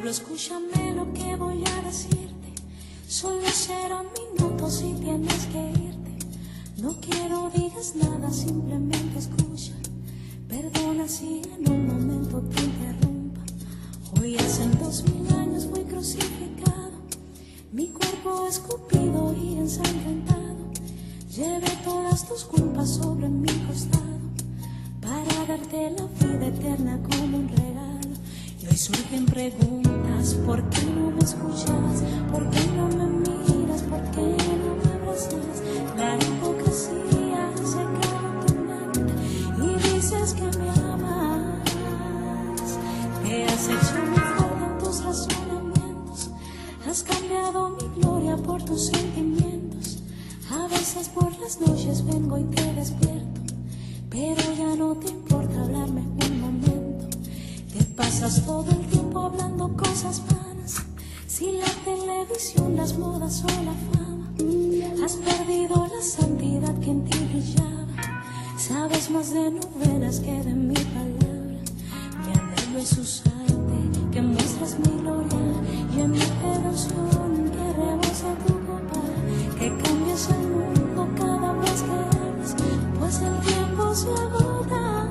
Solo escúchame lo que voy a decirte. Solo serán minutos y tienes que irte. No quiero digas nada, simplemente escucha. Perdona si en un momento te interrumpa. Hoy hacen 2000 años fui crucificado, mi cuerpo escupido y ensangrentado. Llevé todas tus culpas sobre mi costado para darte la vida eterna como un regalo. Y hoy surgen preguntas: ¿por qué no me escuchas? ¿Por qué no me miras? ¿Por qué no me abrazas? La hipocresía se queda en tu mente y dices que me amas. Te has hecho mejor en tus razonamientos, has cambiado mi gloria por tus sentimientos. A veces por las noches vengo y te despierto, pero ya no te importa hablarme un momento. Te pasas todo el tiempo hablando cosas vanas, si la televisión, las modas o la fama. Has perdido la santidad que en ti brillaba. Sabes más de novelas que de mi palabra. Mi anhelo es usarte, que muestras mi gloria, y en mi devoción que rebosa tu copa, que cambies el mundo cada vez que hablas, pues el tiempo se agota.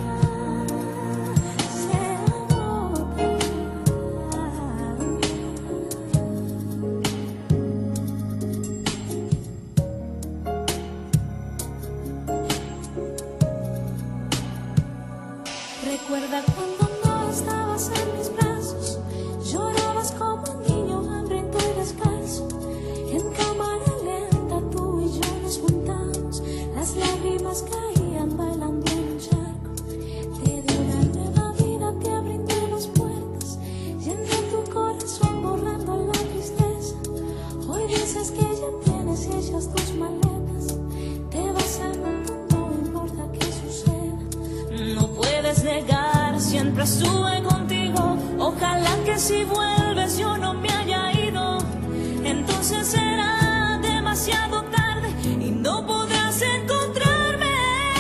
Recuerda cuando no estabas en mis brazos, llorabas como un niño hambriento y descalzo. En cámara lenta tú y yo nos juntamos, las lágrimas caían bailando en un charco. Te di una nueva vida, te brindé las puertas, llené tu corazón borrando la tristeza. Hoy dices que ya tienes hechas tus maletas, te vas al mundo, no importa qué suceda. No puedes negar, siempre estuve contigo. Ojalá que si vuelves yo no me haya ido. Entonces será demasiado tarde y no podrás encontrarme.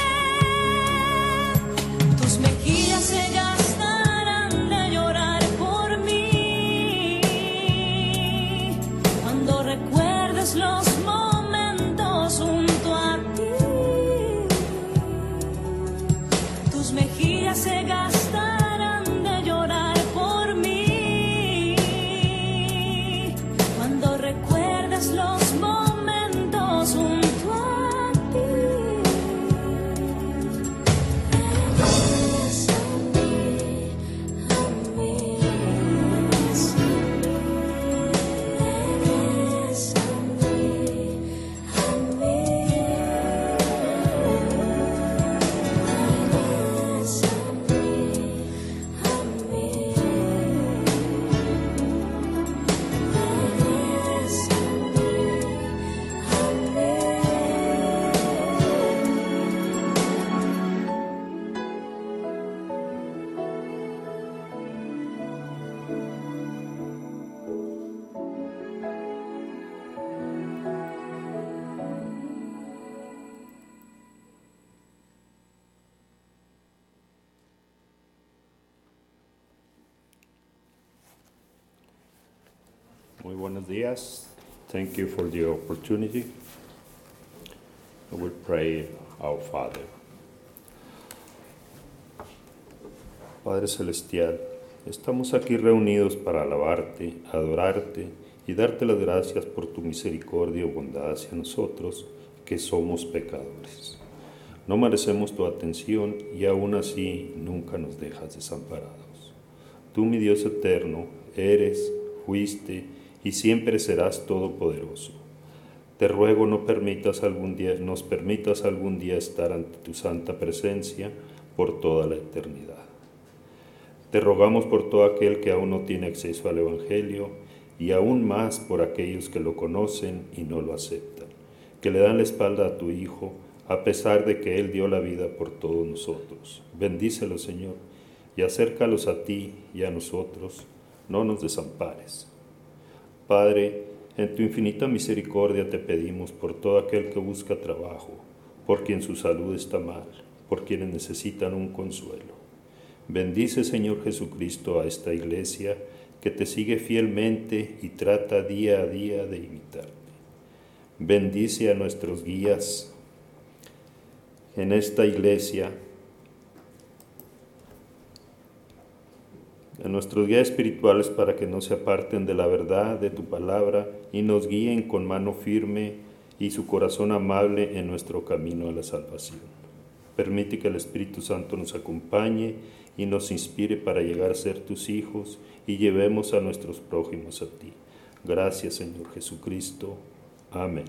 Tus mejillas se gastarán de llorar por mí cuando recuerdes los momentos junto a ti. Tus mejillas se gastarán de llorar por mí cuando recuerdes los momentos junto a ti. Regresa a mí, a mí, regresa a mí, regresa a mí, a mí. Regresa a mí, a mí. Regresa a mí, a mí. Muy buenos días. Thank you for the opportunity. I will pray our Father. Padre Celestial, estamos aquí reunidos para alabarte, adorarte y darte las gracias por tu misericordia y bondad hacia nosotros, que somos pecadores. No merecemos tu atención y aún así nunca nos dejas desamparados. Tú, mi Dios eterno, eres, fuiste y siempre serás todopoderoso. Te ruego nos permitas algún día estar ante tu santa presencia por toda la eternidad. Te rogamos por todo aquel que aún no tiene acceso al Evangelio y aún más por aquellos que lo conocen y no lo aceptan, que le dan la espalda a tu Hijo a pesar de que Él dio la vida por todos nosotros. Bendícelos, Señor, y acércalos a ti y a nosotros. No nos desampares. Padre, en tu infinita misericordia te pedimos por todo aquel que busca trabajo, por quien su salud está mal, por quienes necesitan un consuelo. Bendice, Señor Jesucristo, a esta iglesia, que que te sigue fielmente y trata día a día de imitarte. Bendice a nuestros guías en esta iglesia, a nuestros guías espirituales, para que no se aparten de la verdad de tu palabra y nos guíen con mano firme y su corazón amable en nuestro camino a la salvación. Permite que el Espíritu Santo nos acompañe y nos inspire para llegar a ser tus hijos y llevemos a nuestros prójimos a ti. Gracias, Señor Jesucristo. Amén.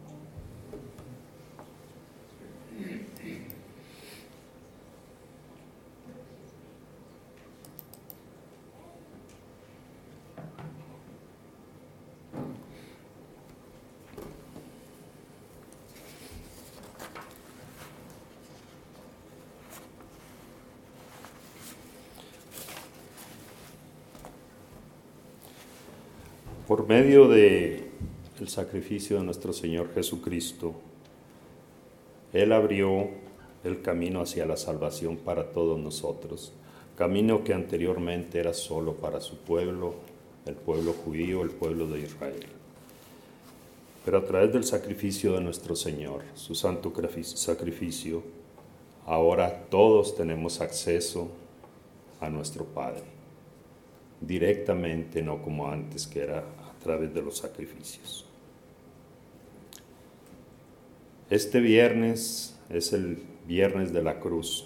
Por medio del sacrificio de nuestro Señor Jesucristo, Él abrió el camino hacia la salvación para todos nosotros, camino que anteriormente era solo para su pueblo, el pueblo judío, el pueblo de Israel. Pero a través del sacrificio de nuestro Señor, su santo sacrificio, ahora todos tenemos acceso a nuestro Padre, directamente, no como antes, que era a través de los sacrificios. Este viernes es el viernes de la cruz.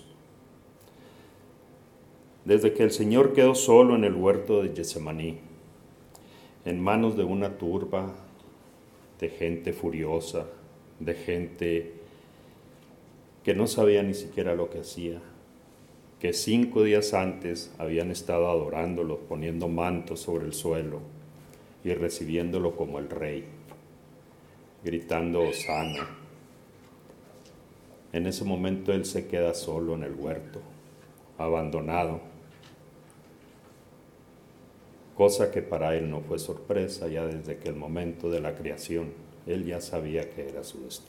Desde que el Señor quedó solo en el huerto de Getsemaní, en manos de una turba de gente furiosa, de gente que no sabía ni siquiera lo que hacía, que 5 días antes habían estado adorándolo, poniendo mantos sobre el suelo y recibiéndolo como el rey, gritando Hosana. En ese momento él se queda solo en el huerto, abandonado, cosa que para él no fue sorpresa. Ya desde que el momento de la creación, él ya sabía que era su destino.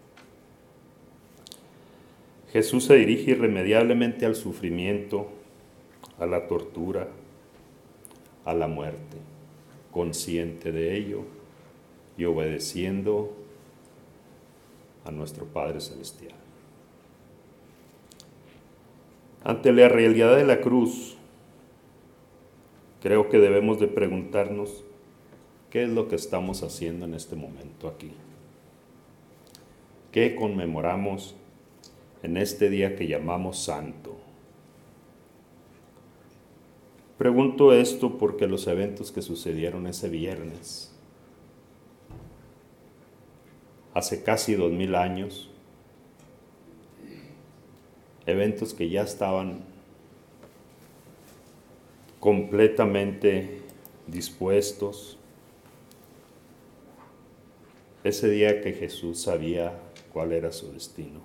Jesús se dirige irremediablemente al sufrimiento, a la tortura, a la muerte, consciente de ello y obedeciendo a nuestro Padre Celestial. Ante la realidad de la cruz, creo que debemos de preguntarnos qué es lo que estamos haciendo en este momento aquí. ¿Qué conmemoramos en este día que llamamos santo? Pregunto esto porque los eventos que sucedieron ese viernes, hace casi 2000 años, eventos que ya estaban completamente dispuestos, ese día que Jesús sabía cuál era su destino.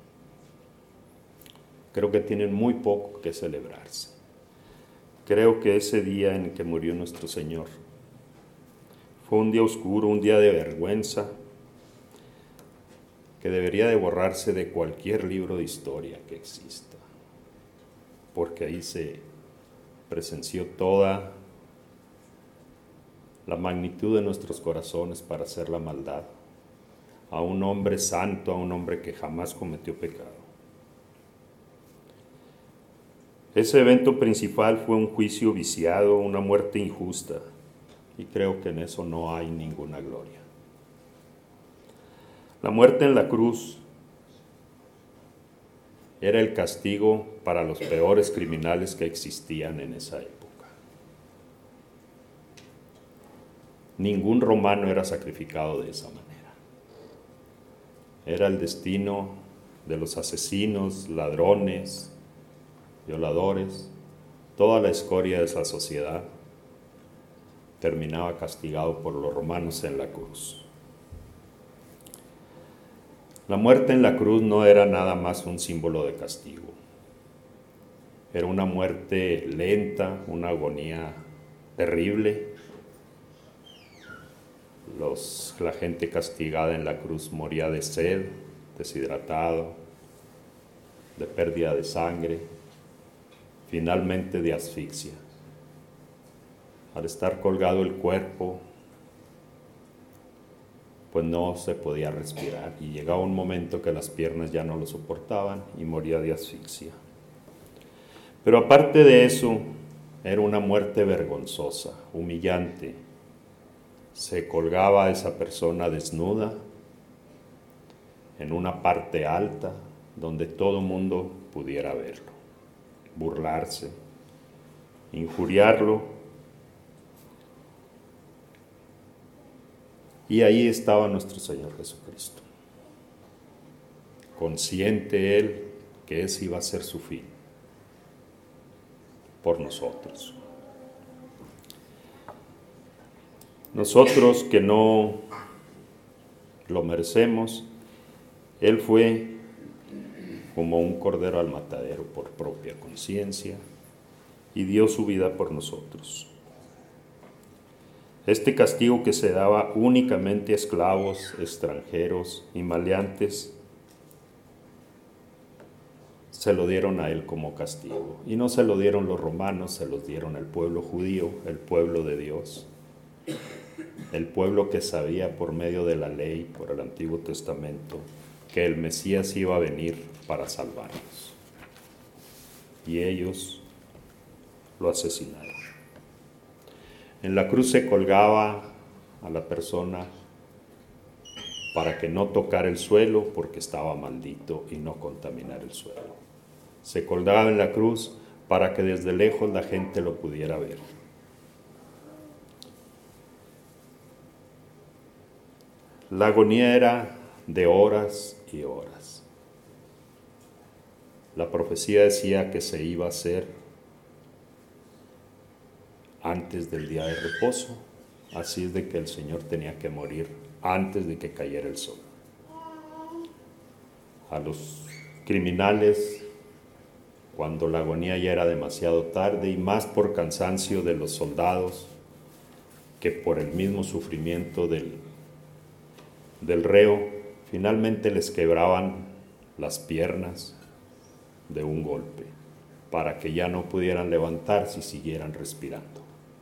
Creo que tienen muy poco que celebrarse. Creo que ese día en que murió nuestro Señor fue un día oscuro, un día de vergüenza, que debería de borrarse de cualquier libro de historia que exista, porque ahí se presenció toda la magnitud de nuestros corazones para hacer la maldad a un hombre santo, a un hombre que jamás cometió pecado. Ese evento principal fue un juicio viciado, una muerte injusta, y creo que en eso no hay ninguna gloria. La muerte en la cruz era el castigo para los peores criminales que existían en esa época. Ningún romano era sacrificado de esa manera. Era el destino de los asesinos, ladrones, violadores, toda la escoria de esa sociedad terminaba castigado por los romanos en la cruz. La muerte en la cruz no era nada más un símbolo de castigo. Era una muerte lenta, una agonía terrible. La gente castigada en la cruz moría de sed, deshidratado, de pérdida de sangre, finalmente de asfixia. al estar colgado el cuerpo, pues no se podía respirar y llegaba un momento que las piernas ya no lo soportaban y moría de asfixia. Pero aparte de eso, era una muerte vergonzosa, humillante. Se colgaba a esa persona desnuda en una parte alta donde todo mundo pudiera verlo, burlarse, injuriarlo. Y ahí estaba nuestro Señor Jesucristo, consciente Él que ese iba a ser su fin por nosotros. Nosotros que no lo merecemos, Él fue como un cordero al matadero por propia conciencia y dio su vida por nosotros. Este castigo que se daba únicamente a esclavos, extranjeros y maleantes, se lo dieron a Él como castigo. Y no se lo dieron los romanos, se los dieron al pueblo judío, el pueblo de Dios, el pueblo que sabía por medio de la ley, por el Antiguo Testamento, que el Mesías iba a venir para salvarnos. Y ellos lo asesinaron. En la cruz se colgaba a la persona para que no tocara el suelo porque estaba maldito y no contaminar el suelo. Se colgaba en la cruz para que desde lejos la gente lo pudiera ver. La agonía era de horas y horas. La profecía decía que se iba a hacer antes del día de reposo, así es de que el Señor tenía que morir antes de que cayera el sol. A los criminales, cuando la agonía ya era demasiado tarde y más por cansancio de los soldados que por el mismo sufrimiento del reo, finalmente les quebraban las piernas de un golpe para que ya no pudieran levantarse y siguieran respirando.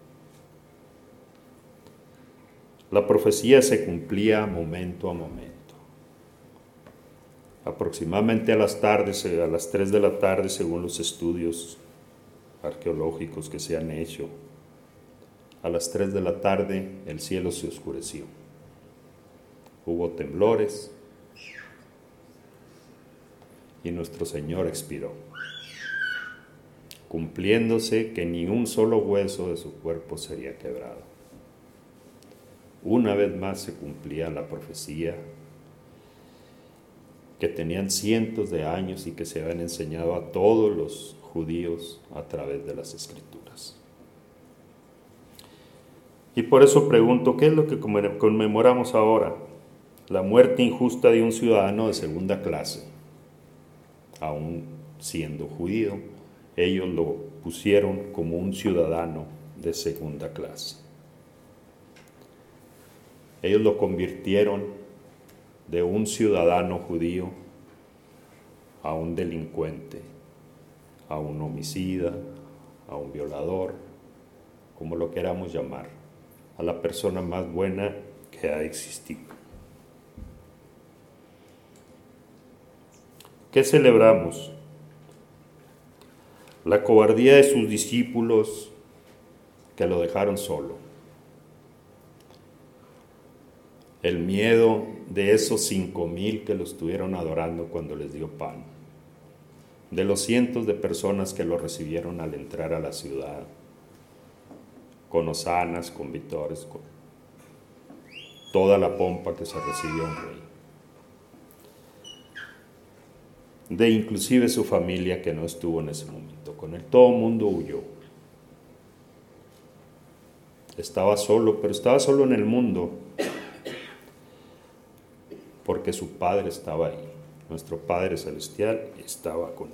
La profecía se cumplía momento a momento. Aproximadamente a las 3 de la tarde, según los estudios arqueológicos que se han hecho, a las 3 de la tarde el cielo se oscureció. Hubo temblores y nuestro Señor expiró, cumpliéndose que ni un solo hueso de su cuerpo sería quebrado. Una vez más se cumplía la profecía que tenían cientos de años y que se habían enseñado a todos los judíos a través de las Escrituras. Y por eso pregunto, ¿qué es lo que conmemoramos ahora? La muerte injusta de un ciudadano de segunda clase, aún siendo judío. Ellos lo pusieron como un ciudadano de segunda clase. Ellos lo convirtieron de un ciudadano judío a un delincuente, a un homicida, a un violador, como lo queramos llamar, a la persona más buena que ha existido. ¿Qué celebramos? La cobardía de sus discípulos que lo dejaron solo. El miedo de esos 5,000 que lo estuvieron adorando cuando les dio pan. De los cientos de personas que lo recibieron al entrar a la ciudad, con hosanas, con vítores, con toda la pompa que se recibe a un rey. De inclusive su familia que no estuvo en ese momento con él. Todo el mundo huyó. Estaba solo, pero estaba solo en el mundo porque su Padre estaba ahí. Nuestro Padre Celestial estaba con él.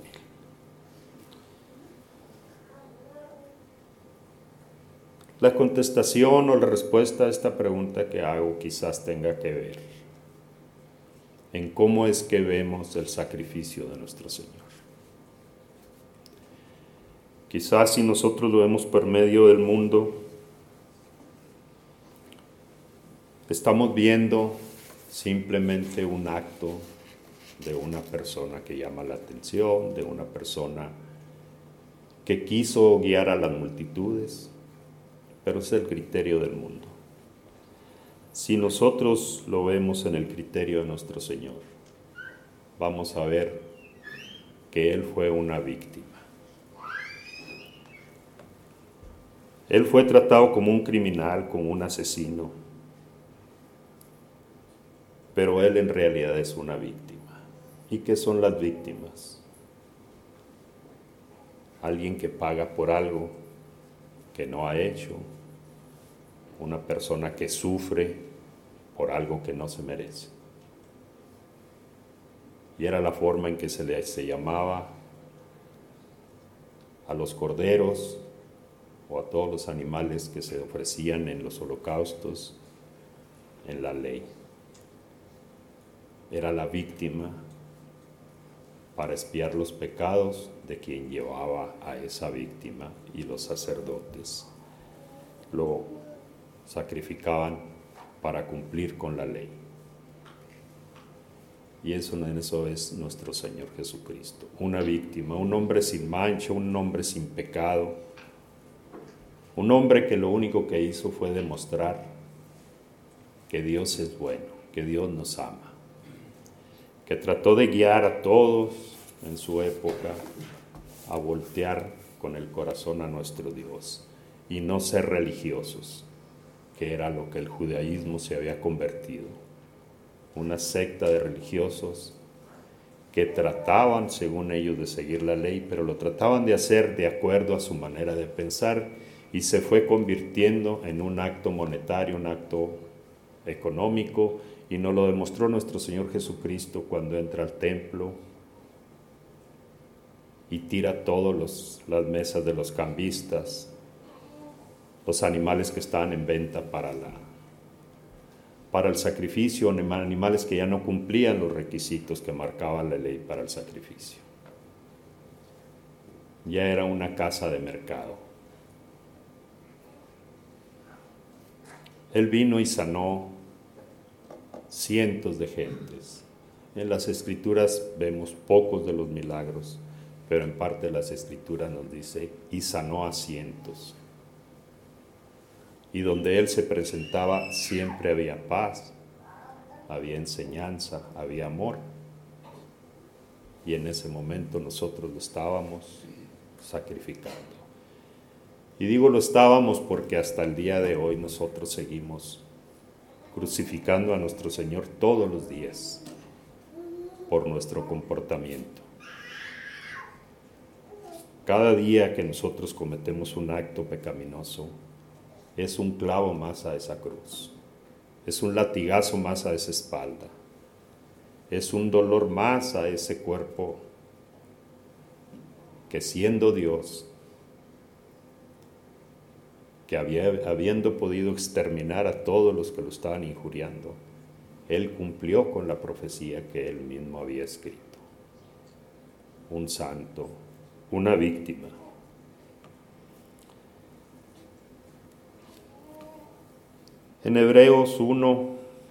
La contestación o la respuesta a esta pregunta que hago quizás tenga que ver en cómo es que vemos el sacrificio de nuestro Señor. Quizás si nosotros lo vemos por medio del mundo, Estamos viendo simplemente un acto de una persona que llama la atención, de una persona que quiso guiar a las multitudes, pero es el criterio del mundo. Si nosotros lo vemos en el criterio de nuestro Señor, vamos a ver que Él fue una víctima. Él fue tratado como un criminal, como un asesino, pero Él en realidad es una víctima. ¿Y qué son las víctimas? Alguien que paga por algo que no ha hecho, una persona que sufre por algo que no se merece. Y era la forma en que se llamaba a los corderos o a todos los animales que se ofrecían en los holocaustos en la ley. Era la víctima para expiar los pecados de quien llevaba a esa víctima, y los sacerdotes lo sacrificaban para cumplir con la ley. Y eso es nuestro Señor Jesucristo, una víctima, un hombre sin mancha, un hombre sin pecado, un hombre que lo único que hizo fue demostrar que Dios es bueno, que Dios nos ama, que trató de guiar a todos en su época a voltear con el corazón a nuestro Dios y no ser religiosos, que era lo que el judaísmo se había convertido, una secta de religiosos que trataban, según ellos, de seguir la ley, pero lo trataban de hacer de acuerdo a su manera de pensar, y se fue convirtiendo en un acto monetario, un acto económico, y nos lo demostró nuestro Señor Jesucristo cuando entra al templo y tira todas las mesas de los cambistas, los animales que estaban en venta para el sacrificio, animales que ya no cumplían los requisitos que marcaba la ley para el sacrificio. Ya era una casa de mercado. Él vino y sanó cientos de gentes. En las Escrituras vemos pocos de los milagros, pero en parte de las Escrituras nos dice, y sanó a cientos. Y donde Él se presentaba siempre había paz, había enseñanza, había amor. Y en ese momento nosotros lo estábamos sacrificando. Y digo lo estábamos porque hasta el día de hoy nosotros seguimos crucificando a nuestro Señor todos los días por nuestro comportamiento. Cada día que nosotros cometemos un acto pecaminoso, es un clavo más a esa cruz, es un latigazo más a esa espalda, es un dolor más a ese cuerpo que, siendo Dios, que habiendo podido exterminar a todos los que lo estaban injuriando, Él cumplió con la profecía que Él mismo había escrito. Un santo, una víctima. En Hebreos 1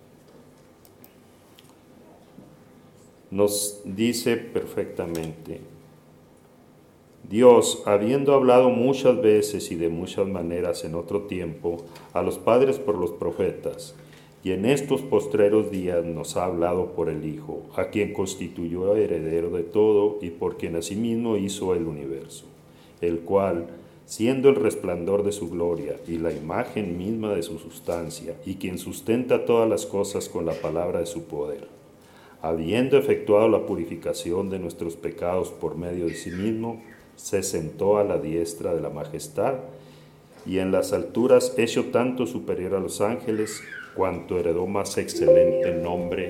nos dice perfectamente: Dios, habiendo hablado muchas veces y de muchas maneras en otro tiempo a los padres por los profetas, y en estos postreros días nos ha hablado por el Hijo, a quien constituyó heredero de todo y por quien asimismo hizo el universo, el cual, siendo el resplandor de su gloria y la imagen misma de su sustancia, y quien sustenta todas las cosas con la palabra de su poder, habiendo efectuado la purificación de nuestros pecados por medio de sí mismo, se sentó a la diestra de la majestad, y en las alturas hecho tanto superior a los ángeles, cuanto heredó más excelente nombre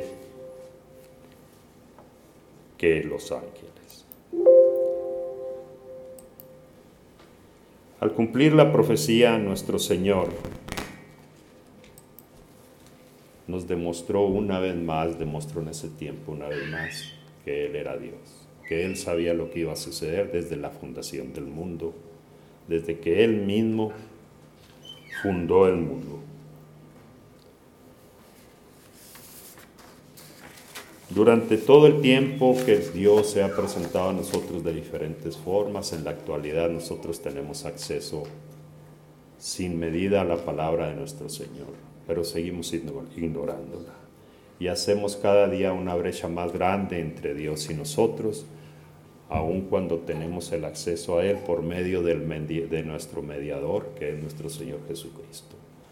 que los ángeles. Al cumplir la profecía, nuestro Señor nos demostró una vez más, demostró en ese tiempo una vez más, que Él era Dios, que Él sabía lo que iba a suceder desde la fundación del mundo, desde que Él mismo fundó el mundo. Durante todo el tiempo que Dios se ha presentado a nosotros de diferentes formas, en la actualidad nosotros tenemos acceso sin medida a la palabra de nuestro Señor, pero seguimos ignorándola. Y hacemos cada día una brecha más grande entre Dios y nosotros, aun cuando tenemos el acceso a Él por medio de nuestro mediador, que es nuestro Señor Jesucristo.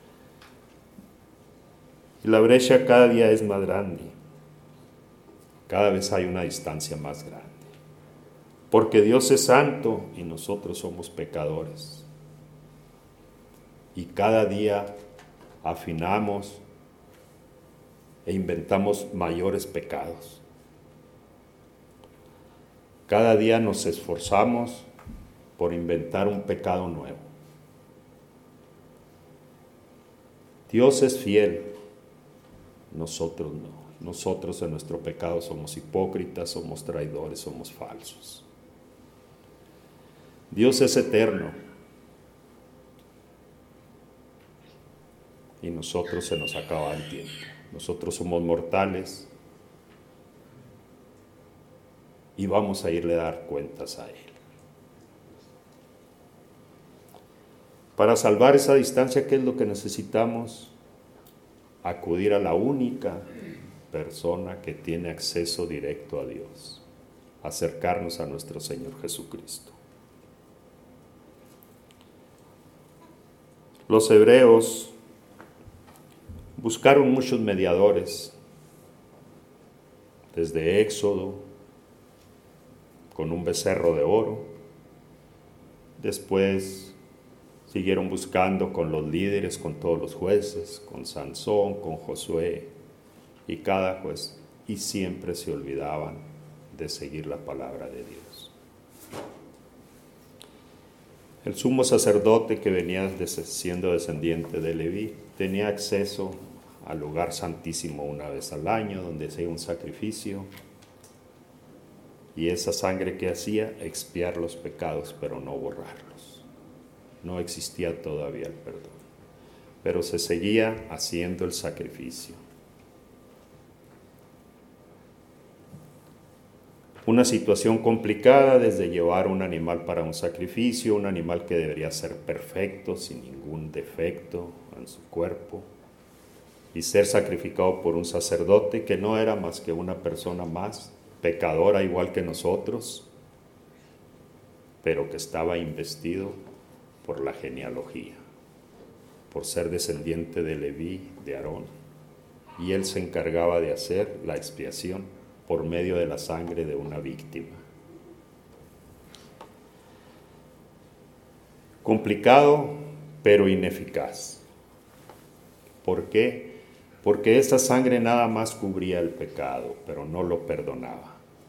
Y la brecha cada día es más grande. Cada vez hay una distancia más grande. Porque Dios es santo y nosotros somos pecadores. Y cada día afinamos e inventamos mayores pecados. Cada día nos esforzamos por inventar un pecado nuevo. Dios es fiel, nosotros no. Nosotros en nuestro pecado somos hipócritas, somos traidores, somos falsos. Dios es eterno y nosotros se nos acaba el tiempo. Nosotros somos mortales y vamos a irle a dar cuentas a Él. Para salvar esa distancia, ¿qué es lo que necesitamos? Acudir a la única persona que tiene acceso directo a Dios, acercarnos a nuestro Señor Jesucristo. Los hebreos buscaron muchos mediadores, desde Éxodo, con un becerro de oro, después siguieron buscando con los líderes, con todos los jueces, con Sansón, con Josué, y cada juez, y siempre se olvidaban de seguir la palabra de Dios. El sumo sacerdote, que venía siendo descendiente de Leví, tenía acceso al lugar santísimo una vez al año, donde hacía un sacrificio, y esa sangre que hacía, expiar los pecados, pero no borrarlos. No existía todavía el perdón, pero se seguía haciendo el sacrificio. Una situación complicada, desde llevar un animal para un sacrificio, un animal que debería ser perfecto, sin ningún defecto en su cuerpo, y ser sacrificado por un sacerdote que no era más que una persona más, pecadora igual que nosotros, pero que estaba investido por la genealogía, por ser descendiente de Leví, de Aarón, y él se encargaba de hacer la expiación por medio de la sangre de una víctima. Complicado, pero ineficaz. ¿Por qué? Porque esa sangre nada más cubría el pecado, pero no lo perdonaba.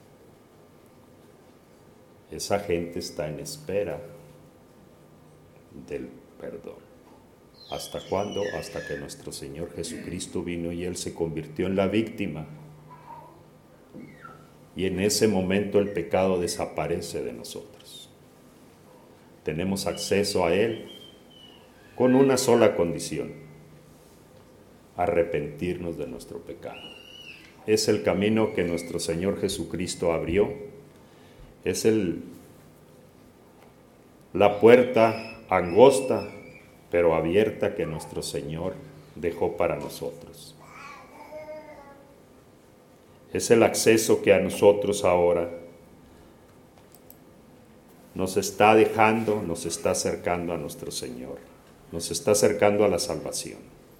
Esa gente está en espera del perdón. ¿Hasta cuándo? Hasta que nuestro Señor Jesucristo vino y Él se convirtió en la víctima. Y en ese momento el pecado desaparece de nosotros. Tenemos acceso a Él con una sola condición: arrepentirnos de nuestro pecado. Es el camino que nuestro Señor Jesucristo abrió. Es la puerta angosta, pero abierta, que nuestro Señor dejó para nosotros. Es el acceso que a nosotros ahora nos está dejando, nos está acercando a nuestro Señor, nos está acercando a la salvación.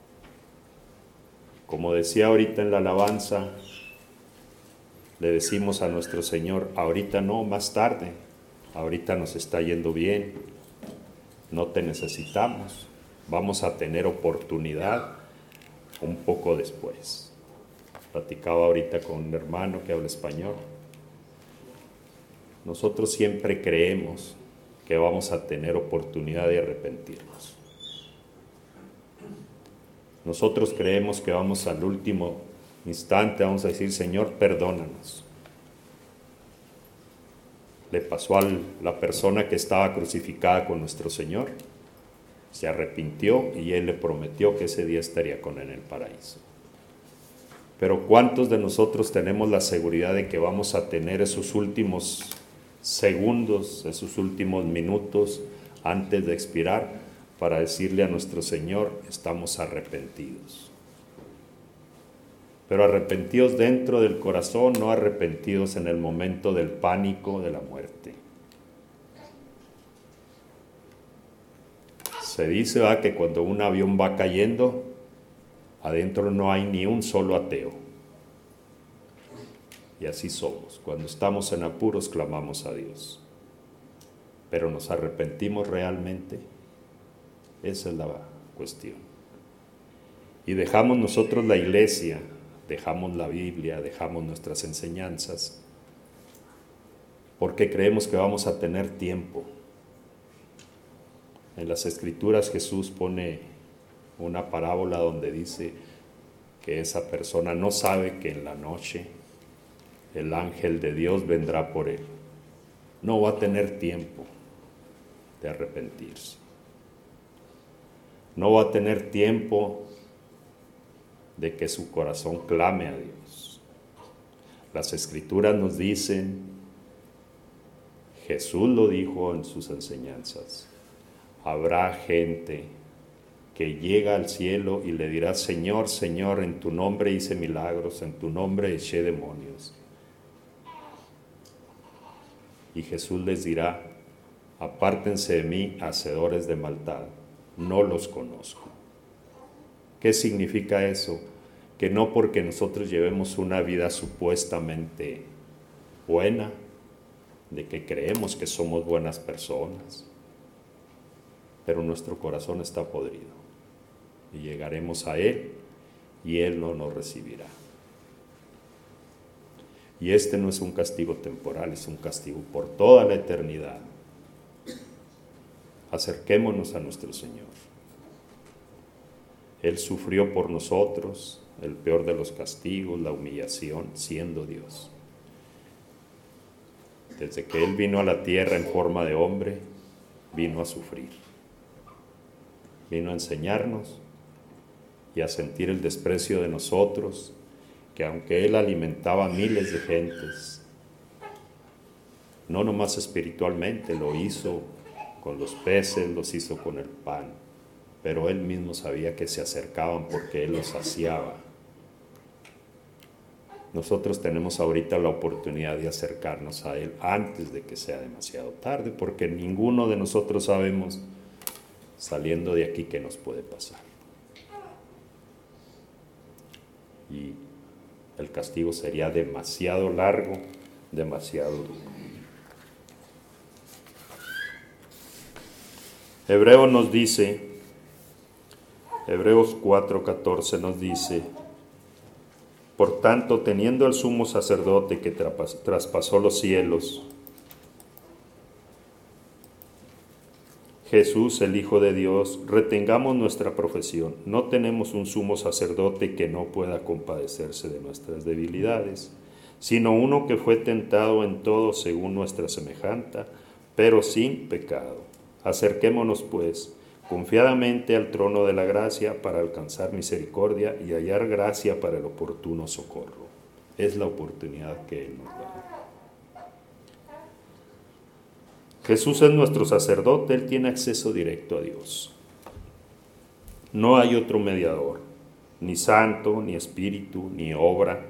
Como decía ahorita en la alabanza, le decimos a nuestro Señor: ahorita no, más tarde, ahorita nos está yendo bien, no te necesitamos, vamos a tener oportunidad un poco después. Platicaba ahorita con un hermano que habla español. Nosotros siempre creemos que vamos a tener oportunidad de arrepentirnos. Nosotros creemos que vamos al último instante, vamos a decir: Señor, perdónanos. Le pasó a la persona que estaba crucificada con nuestro Señor. Se arrepintió y Él le prometió que ese día estaría con Él en el paraíso. Pero ¿cuántos de nosotros tenemos la seguridad de que vamos a tener esos últimos segundos, esos últimos minutos antes de expirar para decirle a nuestro Señor, estamos arrepentidos? Pero arrepentidos dentro del corazón, no arrepentidos en el momento del pánico de la muerte. Se dice que cuando un avión va cayendo, adentro no hay ni un solo ateo. Y así somos. Cuando estamos en apuros, clamamos a Dios. Pero ¿nos arrepentimos realmente? Esa es la cuestión. Y dejamos nosotros la iglesia, dejamos la Biblia, dejamos nuestras enseñanzas, porque creemos que vamos a tener tiempo. En las Escrituras Jesús pone una parábola donde dice que esa persona no sabe que en la noche el ángel de Dios vendrá por él. No va a tener tiempo de arrepentirse. No va a tener tiempo de que su corazón clame a Dios. Las Escrituras nos dicen, Jesús lo dijo en sus enseñanzas, habrá gente que llega al cielo y le dirá, Señor, Señor, en tu nombre hice milagros, en tu nombre eché demonios. Y Jesús les dirá, apártense de mí, hacedores de maldad, no los conozco. ¿Qué significa eso? Que no porque nosotros llevemos una vida supuestamente buena, de que creemos que somos buenas personas, pero nuestro corazón está podrido. Y llegaremos a Él y Él no nos recibirá. Y este no es un castigo temporal, es un castigo por toda la eternidad. Acerquémonos a nuestro Señor. Él sufrió por nosotros el peor de los castigos, la humillación, siendo Dios. Desde que Él vino a la tierra en forma de hombre, vino a sufrir. Vino a enseñarnos y a sentir el desprecio de nosotros, que aunque Él alimentaba a miles de gentes, no nomás espiritualmente, lo hizo con los peces, los hizo con el pan, pero Él mismo sabía que se acercaban porque Él los saciaba. Nosotros tenemos ahorita la oportunidad de acercarnos a Él antes de que sea demasiado tarde, porque ninguno de nosotros sabemos saliendo de aquí qué nos puede pasar. Y el castigo sería demasiado largo, demasiado duro. Hebreos nos dice, Hebreos 4:14 nos dice, por tanto, teniendo el sumo sacerdote que traspasó los cielos, Jesús, el Hijo de Dios, retengamos nuestra profesión. No tenemos un sumo sacerdote que no pueda compadecerse de nuestras debilidades, sino uno que fue tentado en todo según nuestra semejanza, pero sin pecado. Acerquémonos, pues, confiadamente al trono de la gracia para alcanzar misericordia y hallar gracia para el oportuno socorro. Es la oportunidad que Él nos da. Jesús es nuestro sacerdote, Él tiene acceso directo a Dios. No hay otro mediador, ni santo, ni espíritu, ni obra,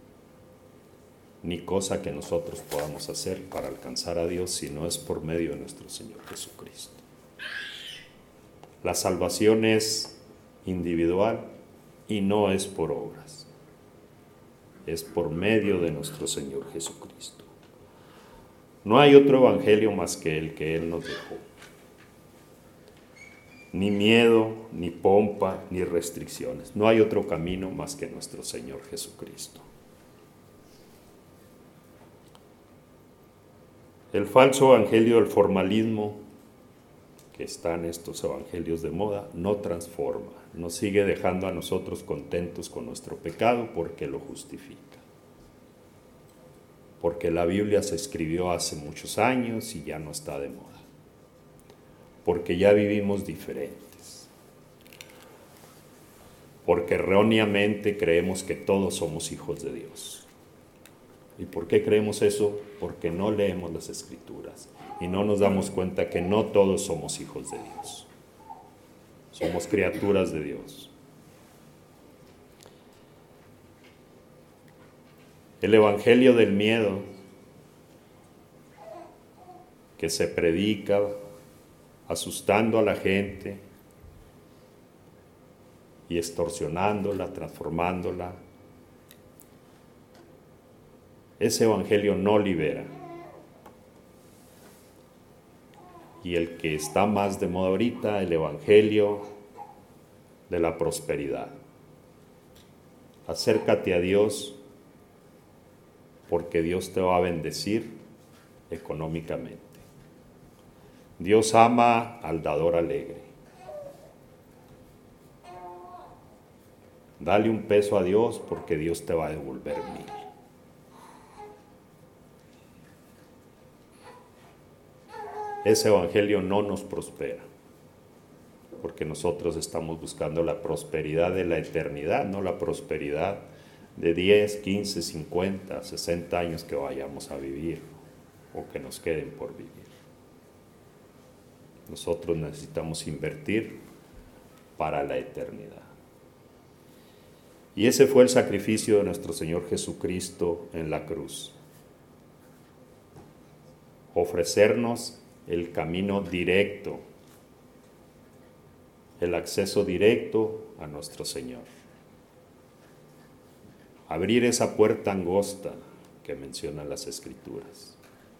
ni cosa que nosotros podamos hacer para alcanzar a Dios, si no es por medio de nuestro Señor Jesucristo. La salvación es individual y no es por obras, es por medio de nuestro Señor Jesucristo. No hay otro evangelio más que el que Él nos dejó. Ni miedo, ni pompa, ni restricciones. No hay otro camino más que nuestro Señor Jesucristo. El falso evangelio del formalismo, que está en estos evangelios de moda, no transforma, nos sigue dejando a nosotros contentos con nuestro pecado porque lo justifica. Porque la Biblia se escribió hace muchos años y ya no está de moda. Porque ya vivimos diferentes. porque erróneamente creemos que todos somos hijos de Dios. ¿Y por qué creemos eso? Porque no leemos las Escrituras y no nos damos cuenta que no todos somos hijos de Dios. Somos criaturas de Dios. El evangelio del miedo que se predica asustando a la gente y extorsionándola, transformándola, ese evangelio no libera. Y el que está más de moda ahorita, el evangelio de la prosperidad. Acércate a Dios porque Dios te va a bendecir económicamente. Dios ama al dador alegre. Dale un peso a Dios porque Dios te va a devolver 1000. Ese evangelio no nos prospera, porque nosotros estamos buscando la prosperidad de la eternidad, no la prosperidad de 10, 15, 50, 60 años que vayamos a vivir o que nos queden por vivir. Nosotros necesitamos invertir para la eternidad. Y ese fue el sacrificio de nuestro Señor Jesucristo en la cruz. Ofrecernos el camino directo, el acceso directo a nuestro Señor. Abrir esa puerta angosta que mencionan las Escrituras,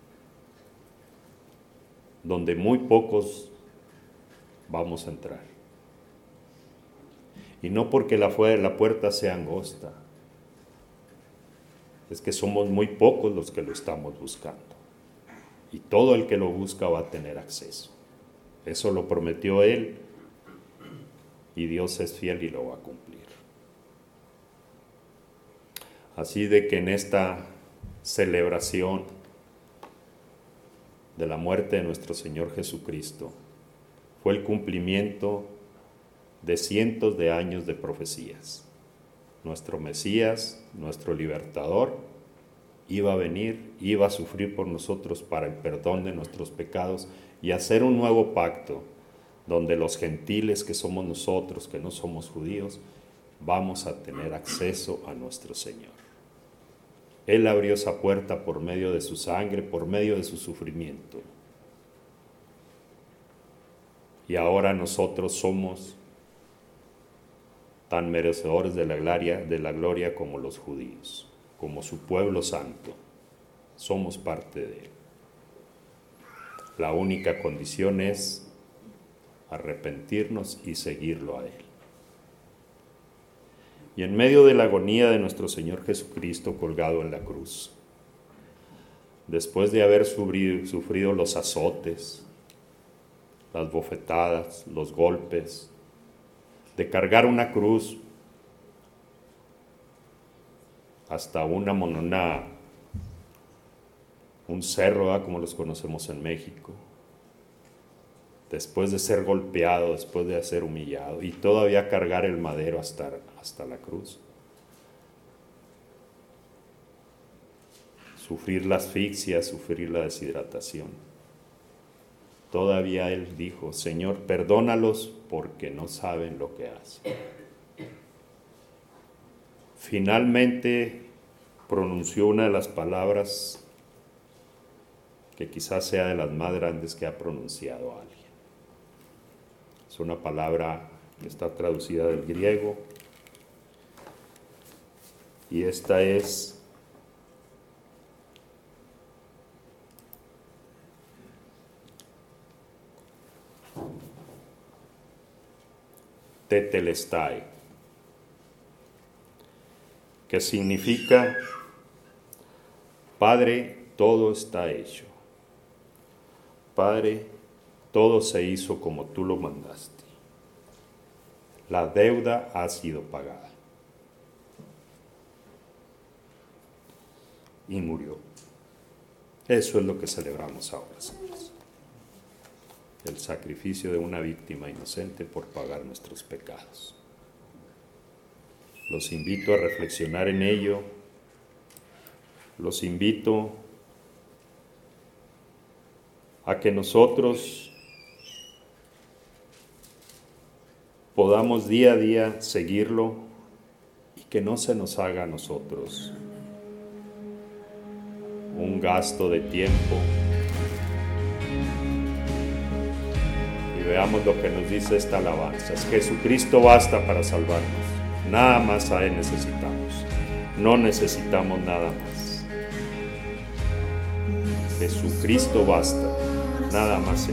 donde muy pocos vamos a entrar. Y no porque la puerta sea angosta, es que somos muy pocos los que lo estamos buscando. Y todo el que lo busca va a tener acceso. Eso lo prometió Él y Dios es fiel y lo va a cumplir. Así de que en esta celebración de la muerte de nuestro Señor Jesucristo fue el cumplimiento de cientos de años de profecías. Nuestro Mesías, nuestro libertador, iba a venir, iba a sufrir por nosotros para el perdón de nuestros pecados y hacer un nuevo pacto donde los gentiles que somos nosotros, que no somos judíos, vamos a tener acceso a nuestro Señor. Él abrió esa puerta por medio de su sangre, por medio de su sufrimiento. Y ahora nosotros somos tan merecedores de la gloria como los judíos, como su pueblo santo. Somos parte de Él. La única condición es arrepentirnos y seguirlo a Él. Y en medio de la agonía de nuestro Señor Jesucristo colgado en la cruz, después de haber sufrido los azotes, las bofetadas, los golpes, de cargar una cruz hasta un cerro, ¿verdad? Como los conocemos en México, después de ser golpeado, después de ser humillado, y todavía cargar el madero hasta la cruz. Sufrir la asfixia, sufrir la deshidratación. Todavía Él dijo: Señor, perdónalos porque no saben lo que hacen. Finalmente pronunció una de las palabras que quizás sea de las más grandes que ha pronunciado alguien. Es una palabra que está traducida del griego y esta es: tetelestai, que significa: Padre, todo está hecho. Padre, todo se hizo como tú lo mandaste. La deuda ha sido pagada. Y murió. Eso es lo que celebramos ahora, señores. El sacrificio de una víctima inocente por pagar nuestros pecados. Los invito a reflexionar en ello. Los invito a que nosotros podamos día a día seguirlo y que no se nos haga a nosotros un gasto de tiempo. Y veamos lo que nos dice esta alabanza: es Jesucristo basta para salvarnos, nada más a Él necesitamos, no necesitamos nada más. Jesucristo basta, nada más Él.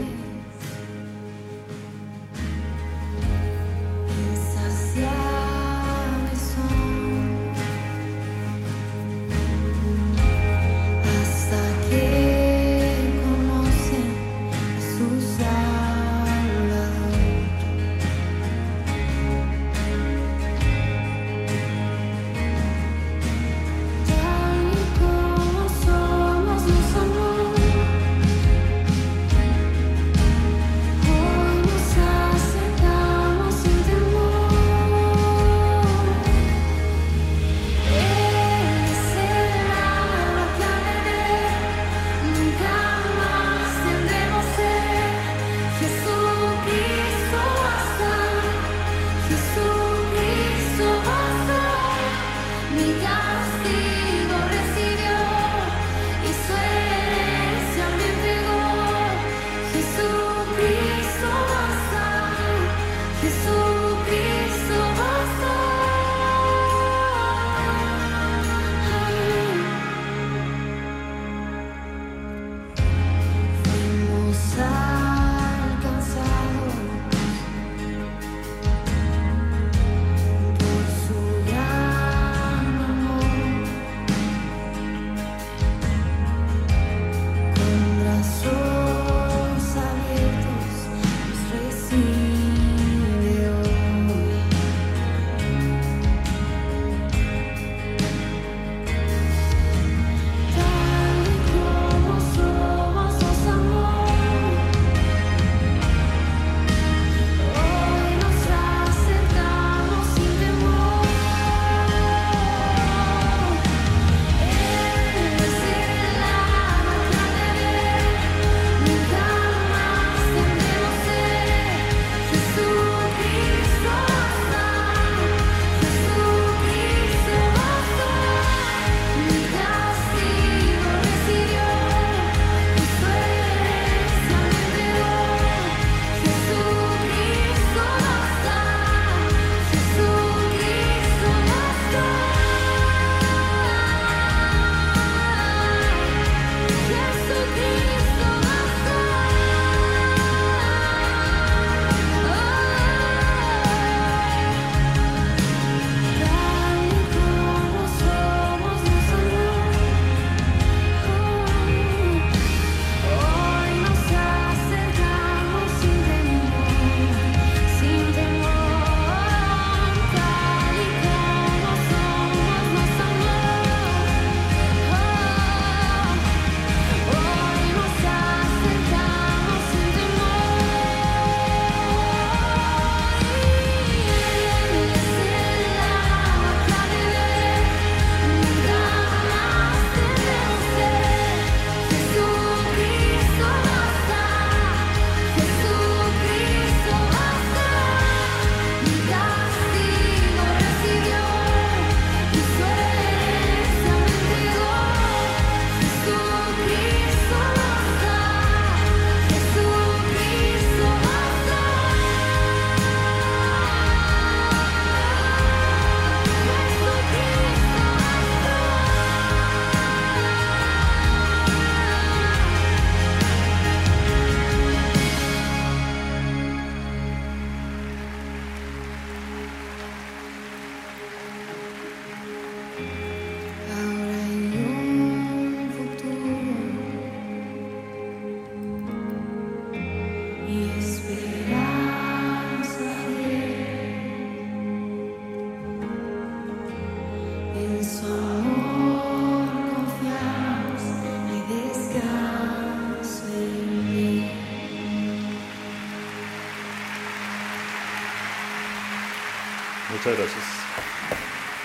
Muchas gracias.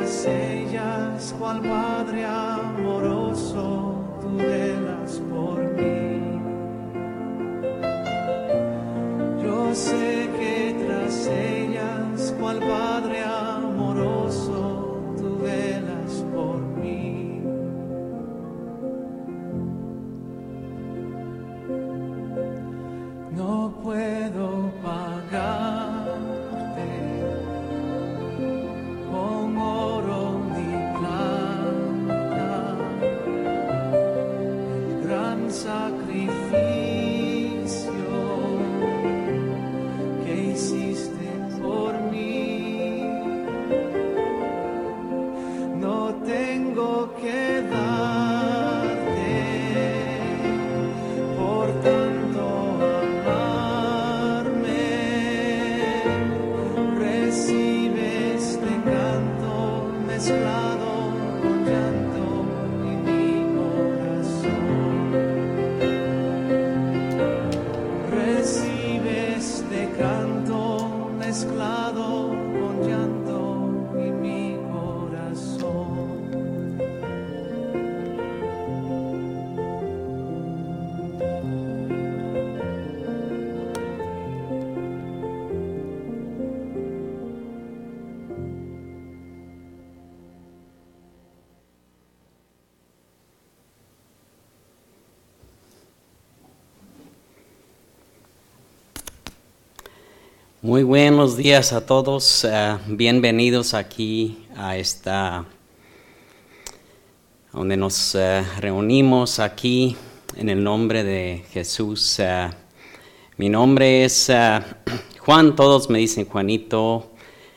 tras ellas, cual Padre amoroso, tú velas por mí. Yo sé que tras ellas, cual Padre amoroso, tú velas por mí. No puedo pagarte con oro ni plata el gran sacrificio que hiciste por mí. No tengo que darte por tanto amarme. Recibe este canto mezclado con llanto en mi corazón. Recibe este canto mezclado con llanto en mi corazón. Muy buenos días a todos, bienvenidos aquí a esta, donde nos reunimos aquí en el nombre de Jesús. Mi nombre es Juan, todos me dicen Juanito.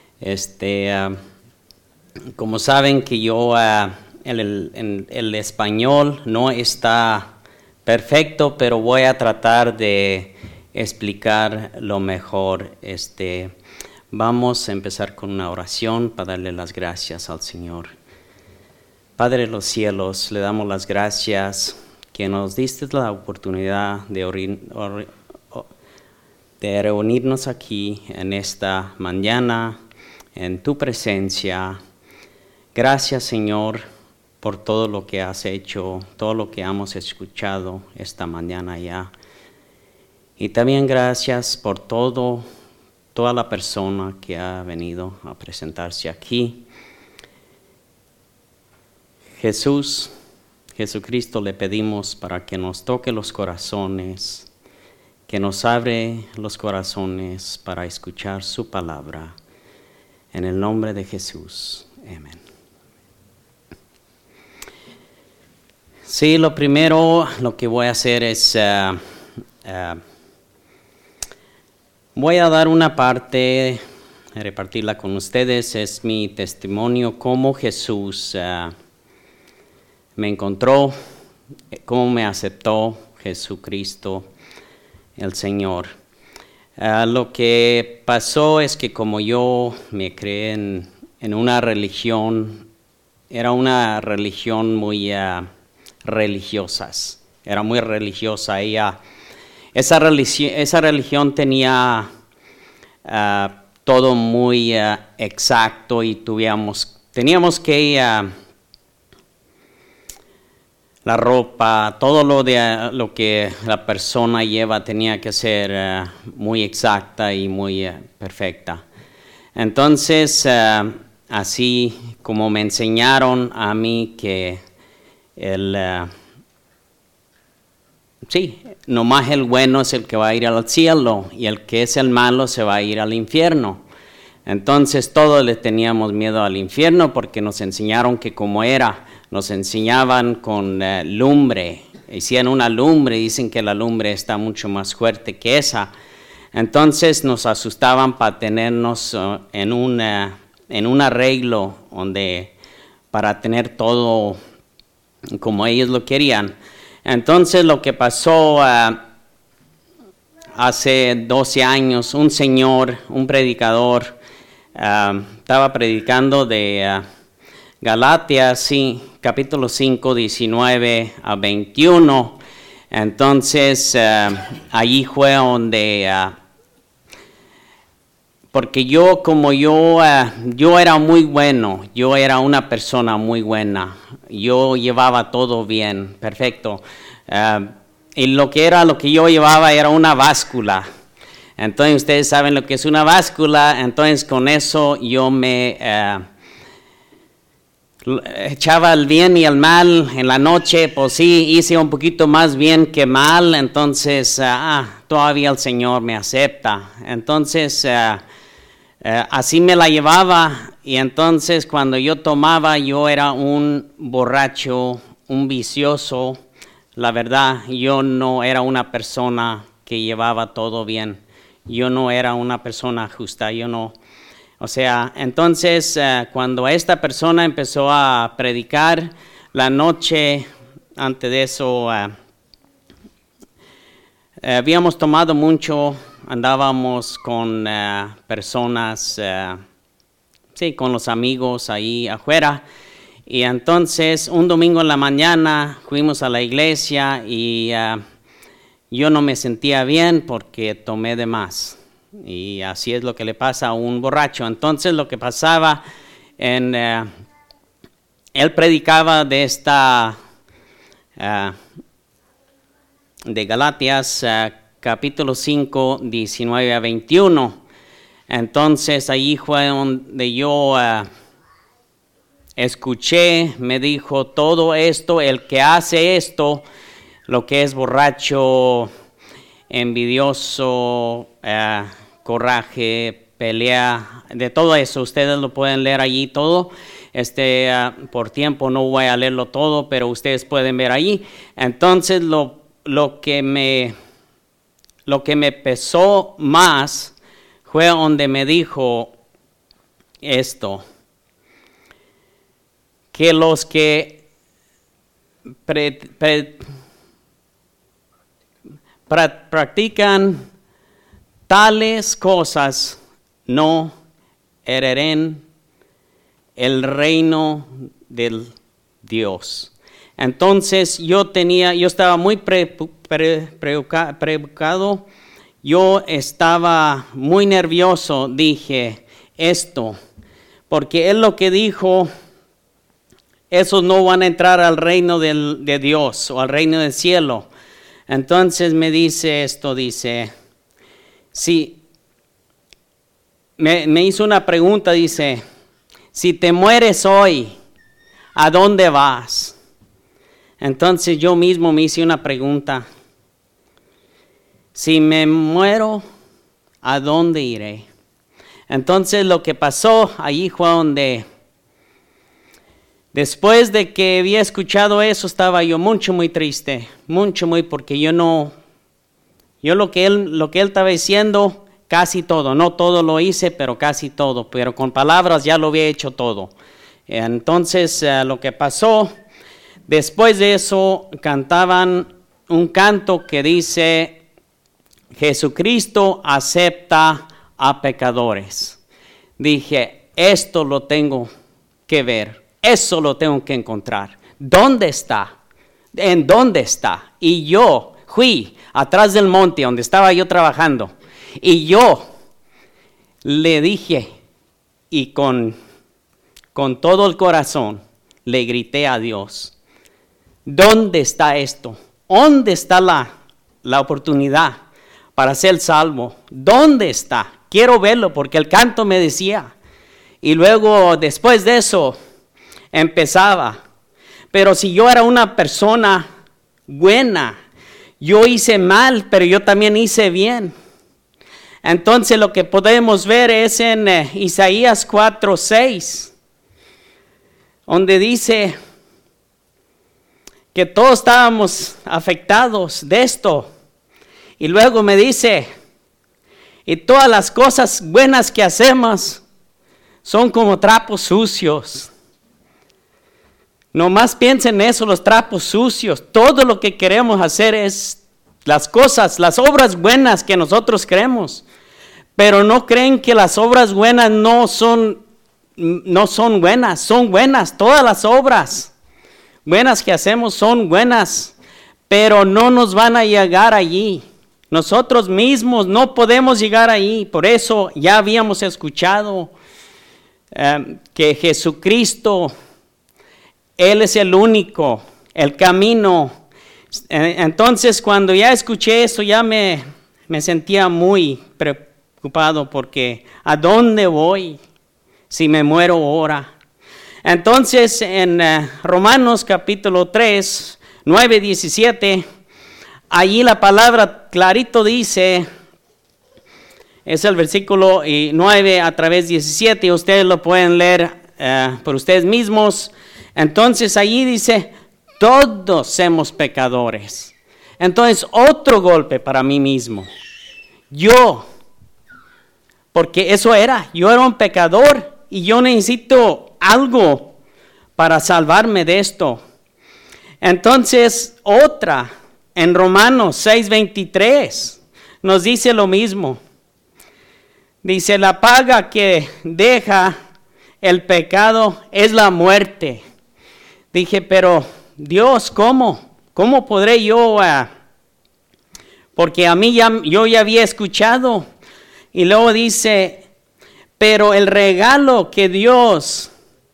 Como saben que yo, el español no está perfecto, pero voy a tratar de explicar lo mejor. Vamos a empezar con una oración para darle las gracias al Señor. Padre de los cielos, le damos las gracias que nos diste la oportunidad de reunirnos aquí en esta mañana, en tu presencia. Gracias, Señor, por todo lo que has hecho, todo lo que hemos escuchado esta mañana ya. Y también gracias por toda la persona que ha venido a presentarse aquí. Jesucristo, le pedimos para que nos toque los corazones, que nos abre los corazones para escuchar su palabra. En el nombre de Jesús. Amén. Sí, lo primero, lo que voy a hacer es voy a dar una parte, repartirla con ustedes. Es mi testimonio, cómo Jesús me encontró, cómo me aceptó Jesucristo, el Señor. Lo que pasó es que como yo me creé en una religión, era una religión muy religiosa. Era muy religiosa ella. Esa religión tenía todo muy exacto y teníamos que la ropa, todo lo que la persona lleva tenía que ser muy exacta y muy perfecta. Entonces, así como me enseñaron a mí que nomás el bueno es el que va a ir al cielo y el que es el malo se va a ir al infierno. Entonces todos le teníamos miedo al infierno porque nos enseñaron que como era, nos enseñaban con lumbre. Hicieron una lumbre, dicen que la lumbre está mucho más fuerte que esa. Entonces nos asustaban para tenernos en un arreglo para tener todo como ellos lo querían. Entonces lo que pasó hace 12 años, un señor, un predicador, estaba predicando de Galatas, sí, capítulo 5, 19 a 21. Entonces allí fue donde Porque yo era muy bueno, yo era una persona muy buena, yo llevaba todo bien, perfecto. Y lo que yo llevaba era una báscula. Entonces ustedes saben lo que es una báscula, entonces con eso yo me echaba el bien y el mal en la noche, pues sí, hice un poquito más bien que mal, entonces todavía el Señor me acepta. Entonces así me la llevaba, y entonces cuando yo tomaba yo era un borracho, un vicioso. La verdad, yo no era una persona que llevaba todo bien. Yo no era una persona justa, yo no. O sea, entonces cuando esta persona empezó a predicar, la noche antes de eso habíamos tomado mucho, andábamos con personas, sí, con los amigos ahí afuera. Y entonces un domingo en la mañana fuimos a la iglesia y yo no me sentía bien porque tomé de más. Y así es lo que le pasa a un borracho. Entonces lo que pasaba, él predicaba de de Galatas capítulo 5, 19 a 21. Entonces ahí fue donde yo escuché, me dijo, todo esto, el que hace esto, lo que es borracho, envidioso, coraje, pelea, de todo eso, ustedes lo pueden leer allí todo. Por tiempo no voy a leerlo todo, pero ustedes pueden ver allí. Entonces lo que me pesó más fue donde me dijo esto, que los que practican tales cosas no heredarán el reino del Dios. Entonces yo estaba muy preocupado, yo estaba muy nervioso, dije esto, porque él lo que dijo, esos no van a entrar al reino de Dios o al reino del cielo. Entonces me dice esto, dice, si me hizo una pregunta, dice, si te mueres hoy, ¿a dónde vas? Entonces yo mismo me hice una pregunta, si me muero, ¿a dónde iré? Entonces lo que pasó allí fue donde, después de que había escuchado eso, estaba yo muy triste, porque yo lo que él estaba diciendo, casi todo, no todo lo hice, pero casi todo, pero con palabras ya lo había hecho todo. Entonces lo que pasó, después de eso cantaban un canto que dice, Jesucristo acepta a pecadores. Dije, esto lo tengo que ver. Eso lo tengo que encontrar. ¿Dónde está? ¿En dónde está? Y yo fui atrás del monte donde estaba yo trabajando. Y yo le dije, y con todo el corazón, le grité a Dios, ¿dónde está esto? ¿Dónde está la oportunidad para ser salvo? ¿Dónde está? Quiero verlo porque el canto me decía. Y luego, después de eso, empezaba, pero si yo era una persona buena, yo hice mal, pero yo también hice bien. Entonces lo que podemos ver es en Isaías 4:6, donde dice que todos estábamos afectados de esto. Y luego me dice, y todas las cosas buenas que hacemos son como trapos sucios. Nomás piensen en eso, los trapos sucios. Todo lo que queremos hacer es las obras buenas que nosotros queremos. Pero no creen que las obras buenas no son buenas, son buenas. Todas las obras buenas que hacemos son buenas, pero no nos van a llegar allí. Nosotros mismos no podemos llegar ahí. Por eso ya habíamos escuchado que Jesucristo, Él es el único, el camino. Entonces cuando ya escuché eso ya me sentía muy preocupado porque ¿a dónde voy si me muero ahora? Entonces en Romanos capítulo 3, 9, 17, allí la palabra clarito dice, es el versículo 9 a través 17, y ustedes lo pueden leer por ustedes mismos. Entonces allí dice, todos somos pecadores. Entonces otro golpe para mí mismo. Yo, porque yo era un pecador y yo necesito algo para salvarme de esto. Entonces otra, en Romanos 6:23, nos dice lo mismo. Dice, la paga que deja el pecado es la muerte. Dije, pero Dios, ¿cómo? ¿Cómo podré yo? Porque a mí yo ya había escuchado. Y luego dice, pero el regalo que Dios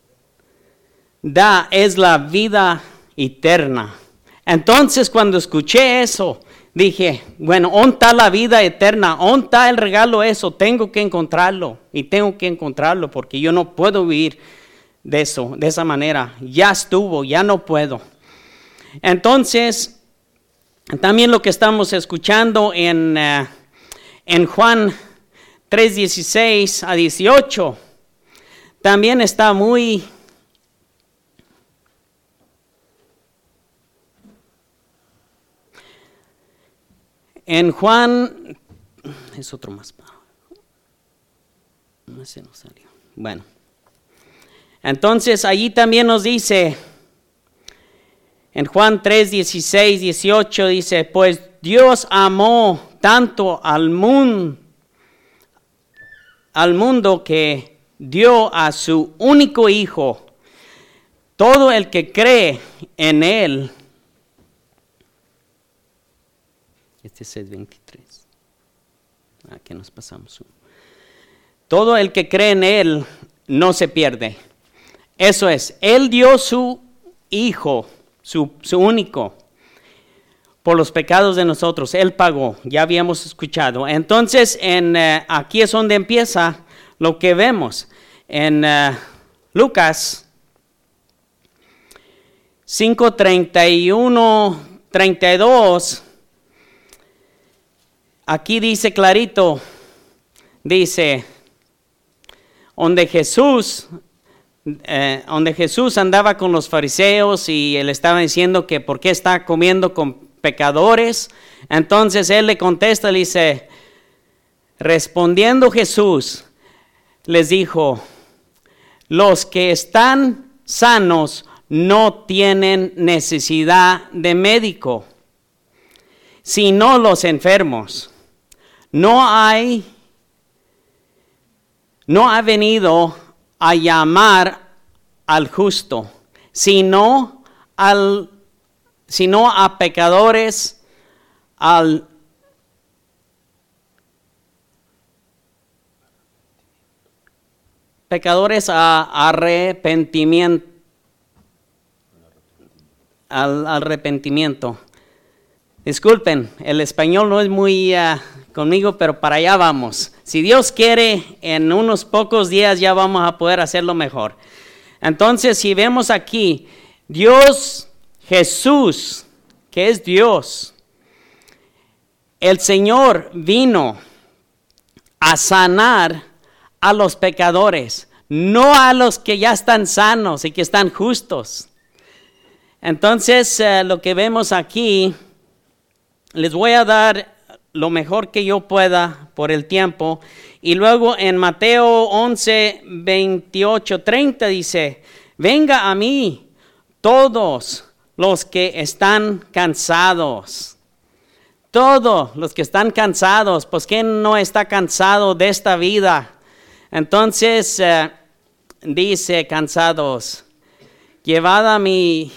da es la vida eterna. Entonces cuando escuché eso, dije, bueno, ¿dónde está la vida eterna? ¿Dónde está el regalo eso? Tengo que encontrarlo. Y tengo que encontrarlo porque yo no puedo vivir de eso, de esa manera. Ya estuvo, ya no puedo. Entonces, también lo que estamos escuchando en Juan 3:16 a 18, también está muy... En Juan, es otro más. No sé, no salió. Bueno, entonces allí también nos dice, en Juan 3, 16, 18, dice, pues Dios amó tanto al mundo que dio a su único Hijo. Todo el que cree en Él. Este es el 23. Aquí nos pasamos. Todo el que cree en Él no se pierde. Eso es, Él dio su Hijo, su único, por los pecados de nosotros. Él pagó, ya habíamos escuchado. Entonces, aquí es donde empieza lo que vemos. En Lucas 5, 31, 32... Aquí dice clarito, dice, donde Jesús andaba con los fariseos y él estaba diciendo que por qué está comiendo con pecadores. Entonces él le contesta, le dice, respondiendo Jesús, les dijo, los que están sanos no tienen necesidad de médico, sino los enfermos. No ha venido a llamar al justo, sino a pecadores, a arrepentimiento. Al arrepentimiento. Disculpen, el español no es muy conmigo, pero para allá vamos. Si Dios quiere, en unos pocos días ya vamos a poder hacerlo mejor. Entonces, si vemos aquí, Dios, Jesús, que es Dios, el Señor vino a sanar a los pecadores, no a los que ya están sanos y que están justos. Entonces, lo que vemos aquí, les voy a dar lo mejor que yo pueda por el tiempo. Y luego en Mateo 11, 28, 30 dice, venga a mí todos los que están cansados. Todos los que están cansados, pues ¿quién no está cansado de esta vida? Entonces dice, cansados, llevad a mí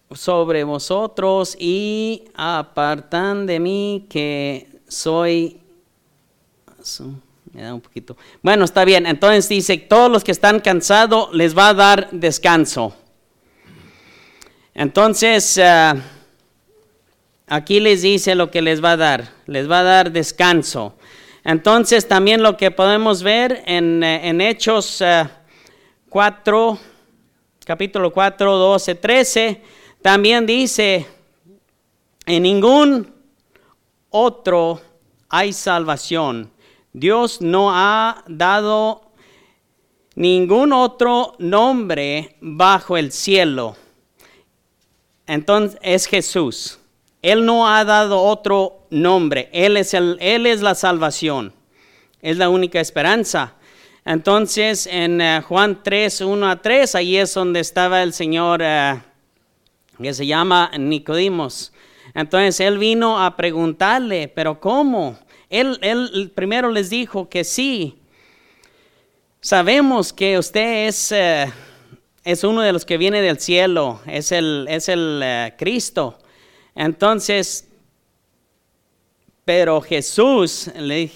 sobre vosotros y apartan de mí que soy... Me da un poquito. Bueno, está bien. Entonces dice, todos los que están cansados les va a dar descanso. Entonces, aquí les dice lo que les va a dar. Les va a dar descanso. Entonces, también lo que podemos ver en Hechos 4, capítulo 4, 12, 13, también dice, en ningún otro hay salvación. Dios no ha dado ningún otro nombre bajo el cielo. Entonces es Jesús. Él no ha dado otro nombre. Él es la salvación. Es la única esperanza. Entonces en Juan 3, 1 a 3, ahí es donde estaba el Señor que se llama Nicodimos. Entonces él vino a preguntarle, ¿pero cómo? Él primero les dijo que sí, sabemos que usted es uno de los que viene del cielo, es el Cristo. Entonces, pero Jesús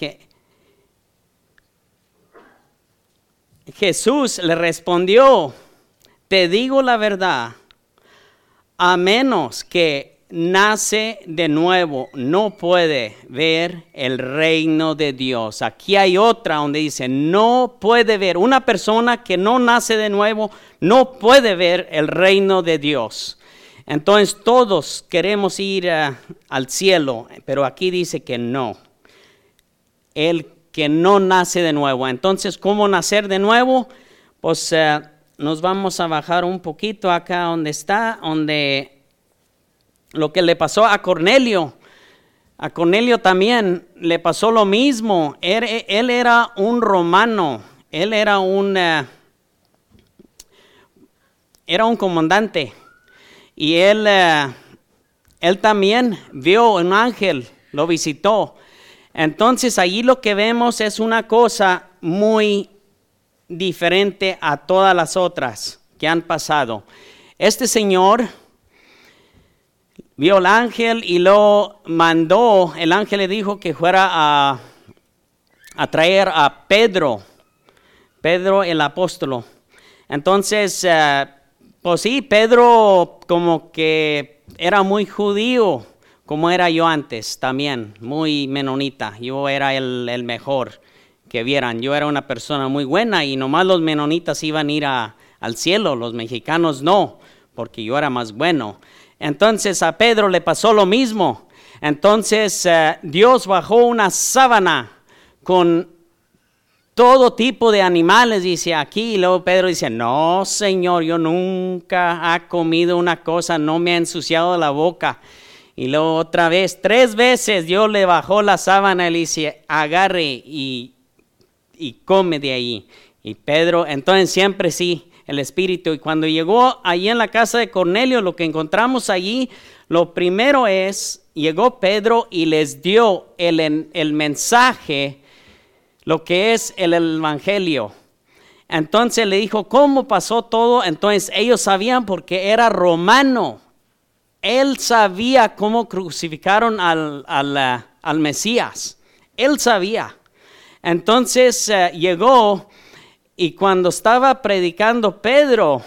le respondió, te digo la verdad, a menos que nace de nuevo, no puede ver el reino de Dios. Aquí hay otra donde dice, no puede ver. Una persona que no nace de nuevo, no puede ver el reino de Dios. Entonces todos queremos ir al cielo, pero aquí dice que no. El que no nace de nuevo. Entonces, ¿cómo nacer de nuevo? Pues nos vamos a bajar un poquito acá donde está, donde... Lo que le pasó a Cornelio también le pasó lo mismo. Él era un romano, él era un comandante. Y él también vio un ángel, lo visitó. Entonces allí lo que vemos es una cosa muy diferente a todas las otras que han pasado. Este señor vio al ángel y lo mandó. El ángel le dijo que fuera a traer a Pedro el apóstol. Entonces, pues sí, Pedro como que era muy judío, como era yo antes también, muy menonita. Yo era el mejor que vieran. Yo era una persona muy buena y nomás los menonitas iban a ir al cielo, los mexicanos no, porque yo era más bueno. Entonces a Pedro le pasó lo mismo. Entonces Dios bajó una sábana con todo tipo de animales, dice aquí. Y luego Pedro dice, no, Señor, yo nunca he comido una cosa, no me ha ensuciado la boca. Y luego otra vez, 3 veces Dios le bajó la sábana y le dice, agarre y come de ahí. Y Pedro, entonces siempre sí. El Espíritu. Y cuando llegó allí en la casa de Cornelio, lo que encontramos allí, lo primero es, llegó Pedro y les dio el mensaje, lo que es el evangelio. Entonces le dijo, ¿cómo pasó todo? Entonces ellos sabían porque era romano. Él sabía cómo crucificaron al Mesías. Él sabía. Entonces llegó. Y cuando estaba predicando Pedro,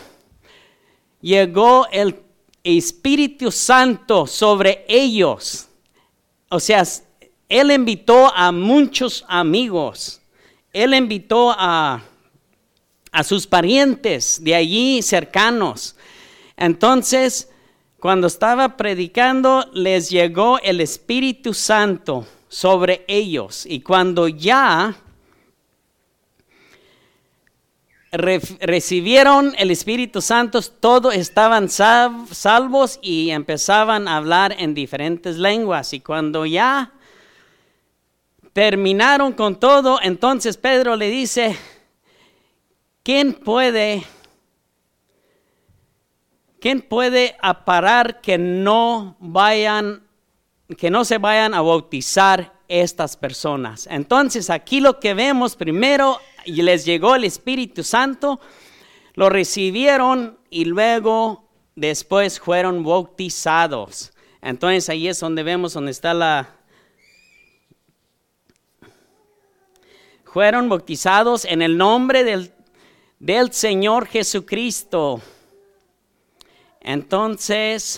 llegó el Espíritu Santo sobre ellos. O sea, él invitó a muchos amigos. Él invitó a sus parientes de allí cercanos. Entonces, cuando estaba predicando, les llegó el Espíritu Santo sobre ellos. Y cuando ya recibieron el Espíritu Santo, todos estaban salvos y empezaban a hablar en diferentes lenguas. Y cuando ya terminaron con todo, entonces Pedro le dice, ¿quién puede parar que no se vayan a bautizar estas personas? Entonces aquí lo que vemos primero, y les llegó el Espíritu Santo, lo recibieron y luego después fueron bautizados. Entonces ahí es donde vemos donde está fueron bautizados en el nombre del Señor Jesucristo. Entonces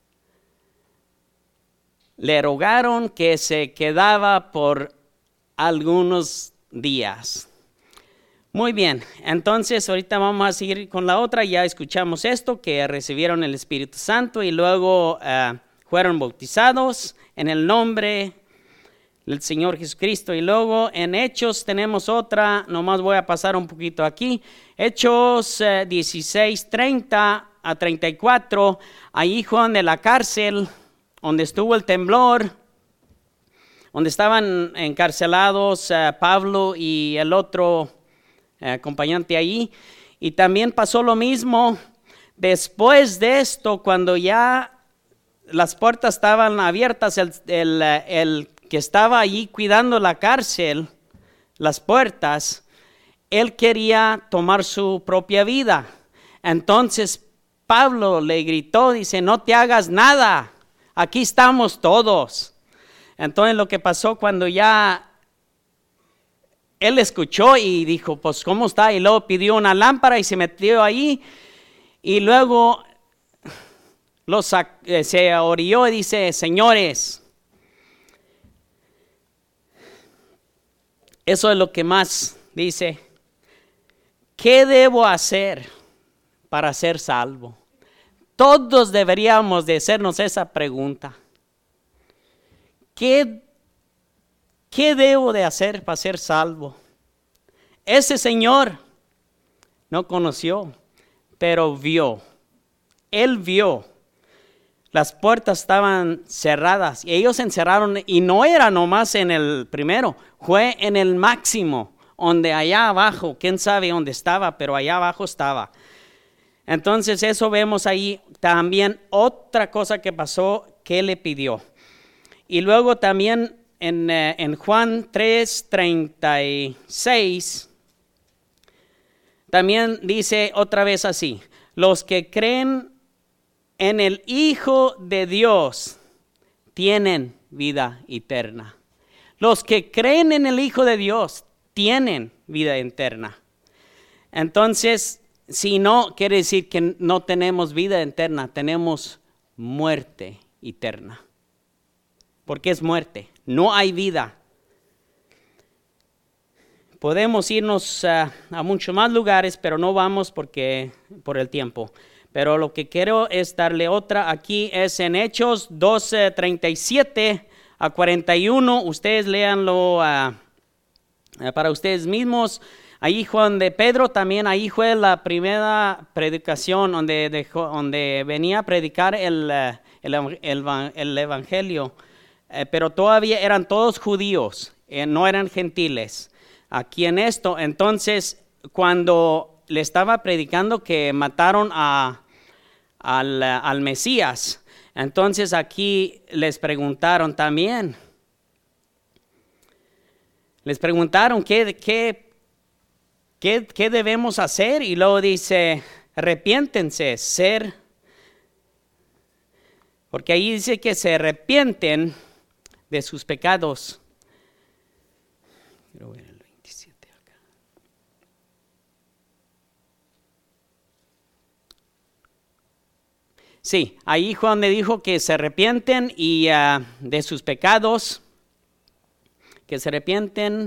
le rogaron que se quedaba por algunos días. Muy bien, entonces ahorita vamos a seguir con la otra. Ya escuchamos esto, que recibieron el Espíritu Santo y luego fueron bautizados en el nombre del Señor Jesucristo. Y luego en Hechos tenemos otra, nomás voy a pasar un poquito aquí. Hechos 16, 30 a 34, ahí Juan de la cárcel, donde estuvo el temblor, donde estaban encarcelados Pablo y el otro acompañante ahí. Y también pasó lo mismo después de esto, cuando ya las puertas estaban abiertas, el que estaba allí cuidando la cárcel, las puertas, él quería tomar su propia vida. Entonces Pablo le gritó, dice, no te hagas nada, aquí estamos todos. Entonces lo que pasó cuando ya él escuchó y dijo, pues ¿cómo está? Y luego pidió una lámpara y se metió ahí y luego se orilló y dice, señores, eso es lo que más dice, ¿qué debo hacer para ser salvo? Todos deberíamos de hacernos esa pregunta. ¿Qué debo de hacer para ser salvo? Ese señor no conoció, pero vio. Él vio. Las puertas estaban cerradas y ellos se encerraron y no era nomás en el primero, fue en el máximo, donde allá abajo, quién sabe dónde estaba, pero allá abajo estaba. Entonces eso vemos ahí también otra cosa que pasó, que le pidió. Y luego también en Juan 3:36, también dice otra vez así, los que creen en el Hijo de Dios tienen vida eterna. Los que creen en el Hijo de Dios tienen vida eterna. Entonces, si no, quiere decir que no tenemos vida eterna, tenemos muerte eterna. Porque es muerte, no hay vida. Podemos irnos a muchos más lugares, pero no vamos por el tiempo. Pero lo que quiero es darle otra aquí, es en Hechos 12:37 a 41. Ustedes léanlo para ustedes mismos. Ahí Juan de Pedro también, ahí fue la primera predicación donde venía a predicar el evangelio. Pero todavía eran todos judíos, no eran gentiles. Aquí en esto, entonces, cuando le estaba predicando que mataron al Mesías, entonces aquí les preguntaron también. Les preguntaron qué debemos hacer, y luego dice, arrepiéntense, porque ahí dice que se arrepienten de sus pecados. Quiero ver el 27 acá. Sí, ahí Juan le dijo que se arrepienten y de sus pecados, que se arrepienten.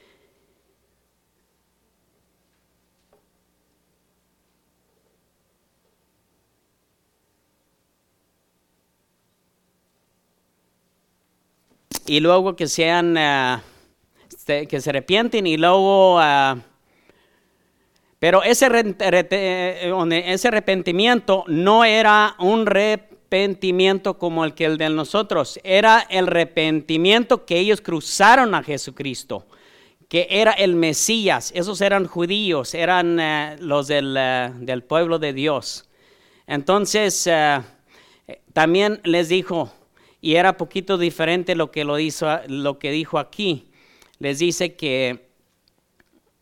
Y luego que se arrepienten y luego, pero ese arrepentimiento no era un arrepentimiento como el de nosotros, era el arrepentimiento que ellos cruzaron a Jesucristo, que era el Mesías. Esos eran judíos, eran los del pueblo de Dios. Entonces, también les dijo, y era poquito diferente lo que dijo aquí. Les dice que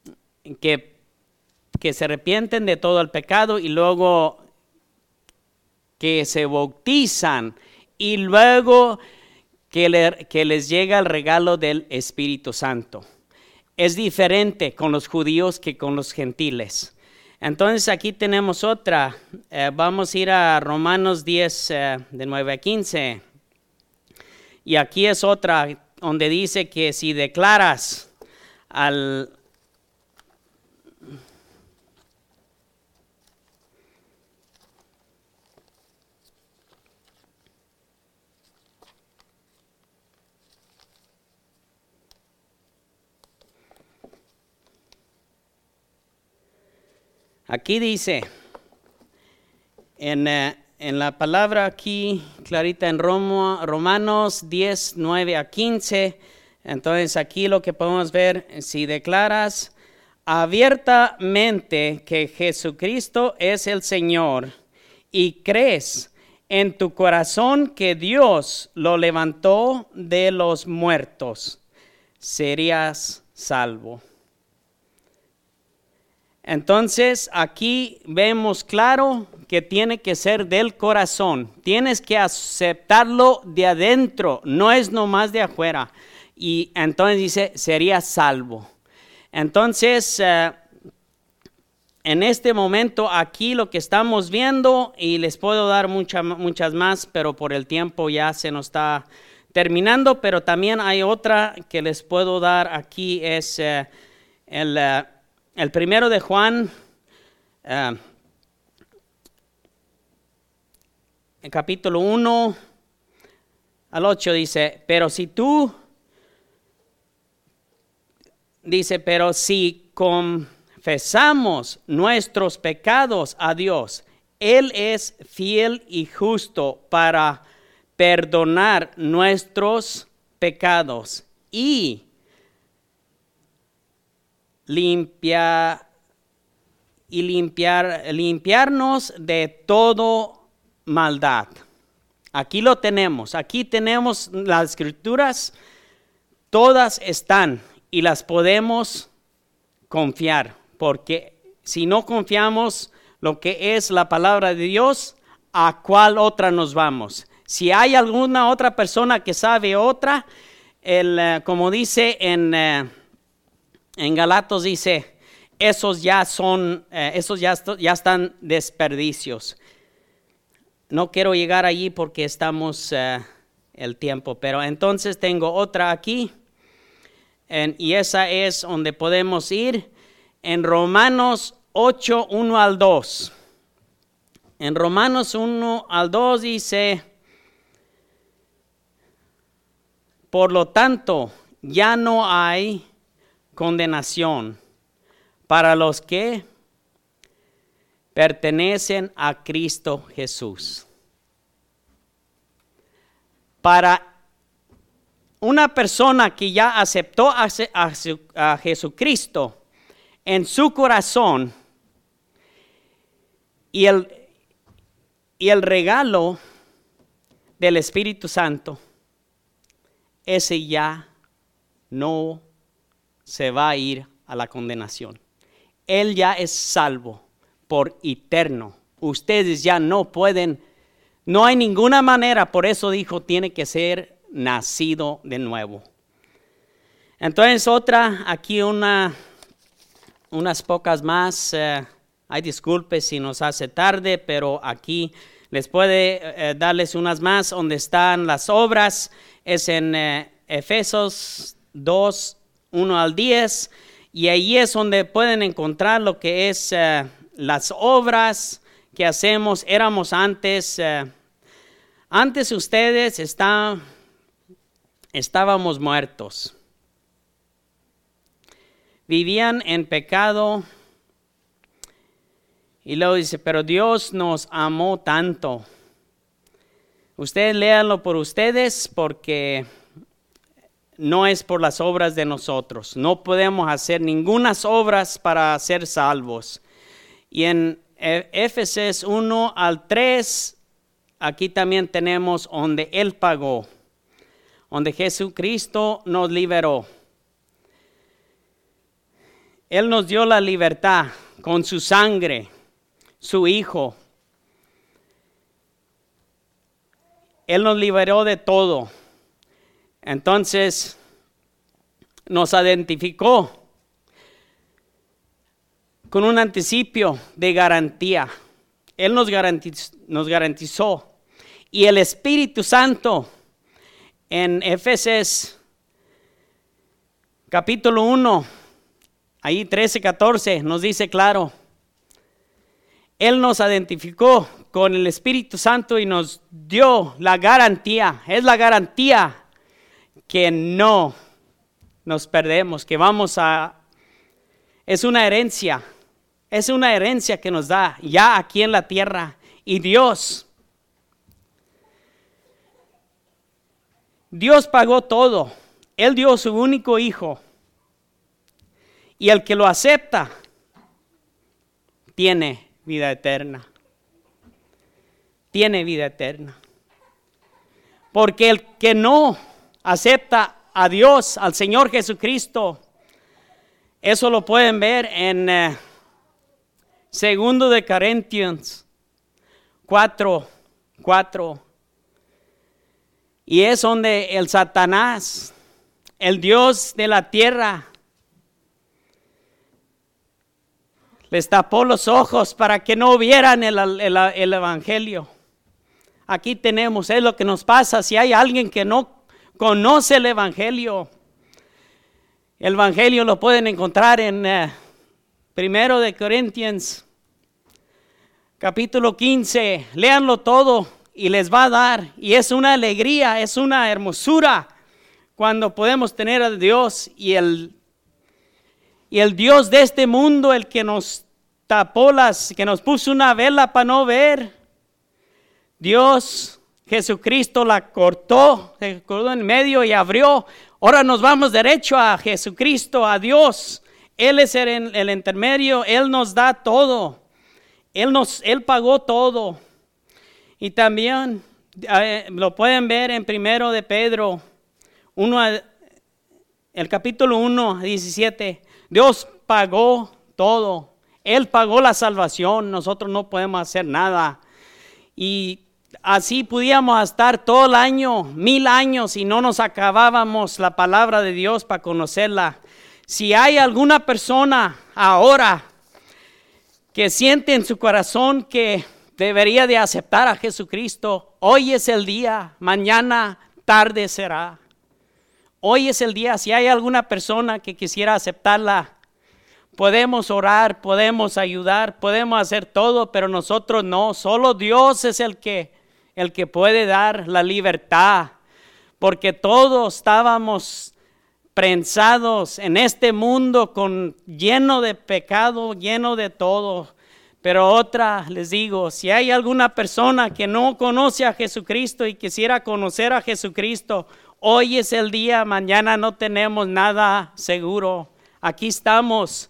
se arrepienten de todo el pecado y luego que se bautizan y luego que les llega el regalo del Espíritu Santo. Es diferente con los judíos que con los gentiles. Entonces aquí tenemos otra. Vamos a ir a Romanos 10, de 9 a 15. Y aquí es otra donde dice que si declaras al... Aquí dice, en la palabra aquí, clarita en Romanos 10, 9 a 15, entonces aquí lo que podemos ver, si declaras abiertamente que Jesucristo es el Señor y crees en tu corazón que Dios lo levantó de los muertos, serías salvo. Entonces aquí vemos claro que tiene que ser del corazón. Tienes que aceptarlo de adentro, no es nomás de afuera. Y entonces dice, sería salvo. Entonces, en este momento aquí lo que estamos viendo, y les puedo dar muchas más, pero por el tiempo ya se nos está terminando, pero también hay otra que les puedo dar aquí, es el primero de Juan, el capítulo 1 al 8 dice, pero si confesamos nuestros pecados a Dios, Él es fiel y justo para perdonar nuestros pecados y limpiarnos de todo maldad. Aquí lo tenemos. Aquí tenemos las escrituras. Todas están y las podemos confiar. Porque si no confiamos lo que es la palabra de Dios, ¿a cuál otra nos vamos? Si hay alguna otra persona que sabe otra, como dice en Galatas dice, esos ya están desperdicios. No quiero llegar allí porque estamos el tiempo, pero entonces tengo otra aquí, y esa es donde podemos ir en Romanos 8, 1 al 2. En Romanos 1 al 2 dice, por lo tanto, ya no hay condenación para los que pertenecen a Cristo Jesús. Para una persona que ya aceptó a Jesucristo en su corazón y el regalo del Espíritu Santo, ese ya no se va a ir a la condenación. Él ya es salvo por eterno. Ustedes ya no pueden, no hay ninguna manera, por eso dijo, tiene que ser nacido de nuevo. Entonces otra, aquí unas pocas más, ay disculpe si nos hace tarde, pero aquí les puede darles unas más donde están las obras, es en Efesios 2, 1 al 10, y ahí es donde pueden encontrar lo que es las obras que hacemos. Éramos antes ustedes estábamos muertos, vivían en pecado, y luego dice, pero Dios nos amó tanto. Ustedes léanlo por ustedes, porque no es por las obras de nosotros. No podemos hacer ninguna obras para ser salvos. Y en Efesios 1 al 3, aquí también tenemos donde Él pagó, donde Jesucristo nos liberó. Él nos dio la libertad con su sangre, su Hijo. Él nos liberó de todo. Entonces, nos identificó con un anticipio de garantía. Él nos garantizó. Y el Espíritu Santo, en Efesios capítulo 1, ahí 13-14, nos dice claro. Él nos identificó con el Espíritu Santo y nos dio la garantía. Es la garantía que no nos perdemos, que vamos a... Es una herencia que nos da ya aquí en la tierra. Y Dios pagó todo. Él dio su único hijo. Y el que lo acepta tiene vida eterna. Tiene vida eterna. Porque el que no acepta a Dios, al Señor Jesucristo, eso lo pueden ver en 2 de Corintios 4. Y es donde el Satanás, el Dios de la tierra, les tapó los ojos para que no vieran el Evangelio. Aquí tenemos, es lo que nos pasa si hay alguien que no conoce el Evangelio. El Evangelio lo pueden encontrar en 1 de Corintios capítulo 15. Léanlo todo y les va a dar. Y es una alegría, es una hermosura cuando podemos tener a Dios y el Dios de este mundo, el que nos tapó que nos puso una vela para no ver. Dios, Jesucristo la cortó, se cortó en medio y abrió. Ahora nos vamos derecho a Jesucristo, a Dios. Él es el intermedio, Él nos da todo. Él pagó todo. Y también lo pueden ver en 1 de Pedro 1, el capítulo 1, 17. Dios pagó todo. Él pagó la salvación. Nosotros no podemos hacer nada. Y así pudiéramos estar todo el año, 1000 años, y no nos acabábamos la palabra de Dios para conocerla. Si hay alguna persona ahora que siente en su corazón que debería de aceptar a Jesucristo, hoy es el día, mañana tarde será. Hoy es el día. Si hay alguna persona que quisiera aceptarla, podemos orar, podemos ayudar, podemos hacer todo, pero nosotros no. Solo Dios es el que puede dar la libertad, porque todos estábamos prensados en este mundo lleno de pecado, lleno de todo. Pero les digo, si hay alguna persona que no conoce a Jesucristo y quisiera conocer a Jesucristo, hoy es el día, mañana no tenemos nada seguro. Aquí estamos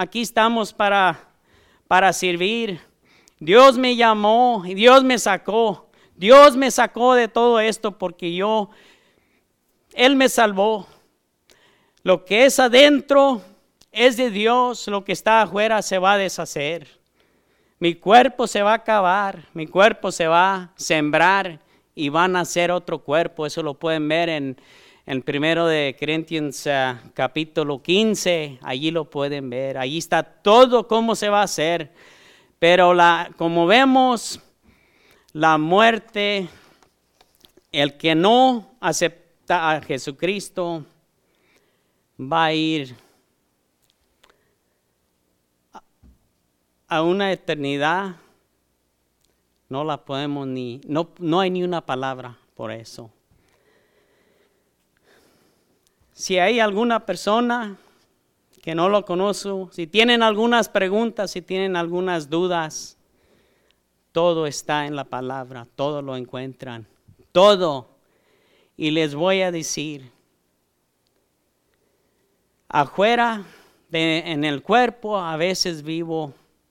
para servir. Dios me llamó y Dios me sacó. Dios me sacó de todo esto porque Él me salvó. Lo que es adentro es de Dios, lo que está afuera se va a deshacer. Mi cuerpo se va a acabar, mi cuerpo se va a sembrar y van a hacer otro cuerpo. Eso lo pueden ver en 1 de Corintios capítulo 15, allí lo pueden ver. Allí está todo cómo se va a hacer. Pero como vemos, la muerte, el que no acepta a Jesucristo, va a ir a una eternidad. No la podemos no hay ni una palabra por eso. Si hay alguna persona que no lo conoce, si tienen algunas preguntas, si tienen algunas dudas, todo está en la palabra, todo lo encuentran, todo. Y les voy a decir, afuera, en el cuerpo, a veces vivo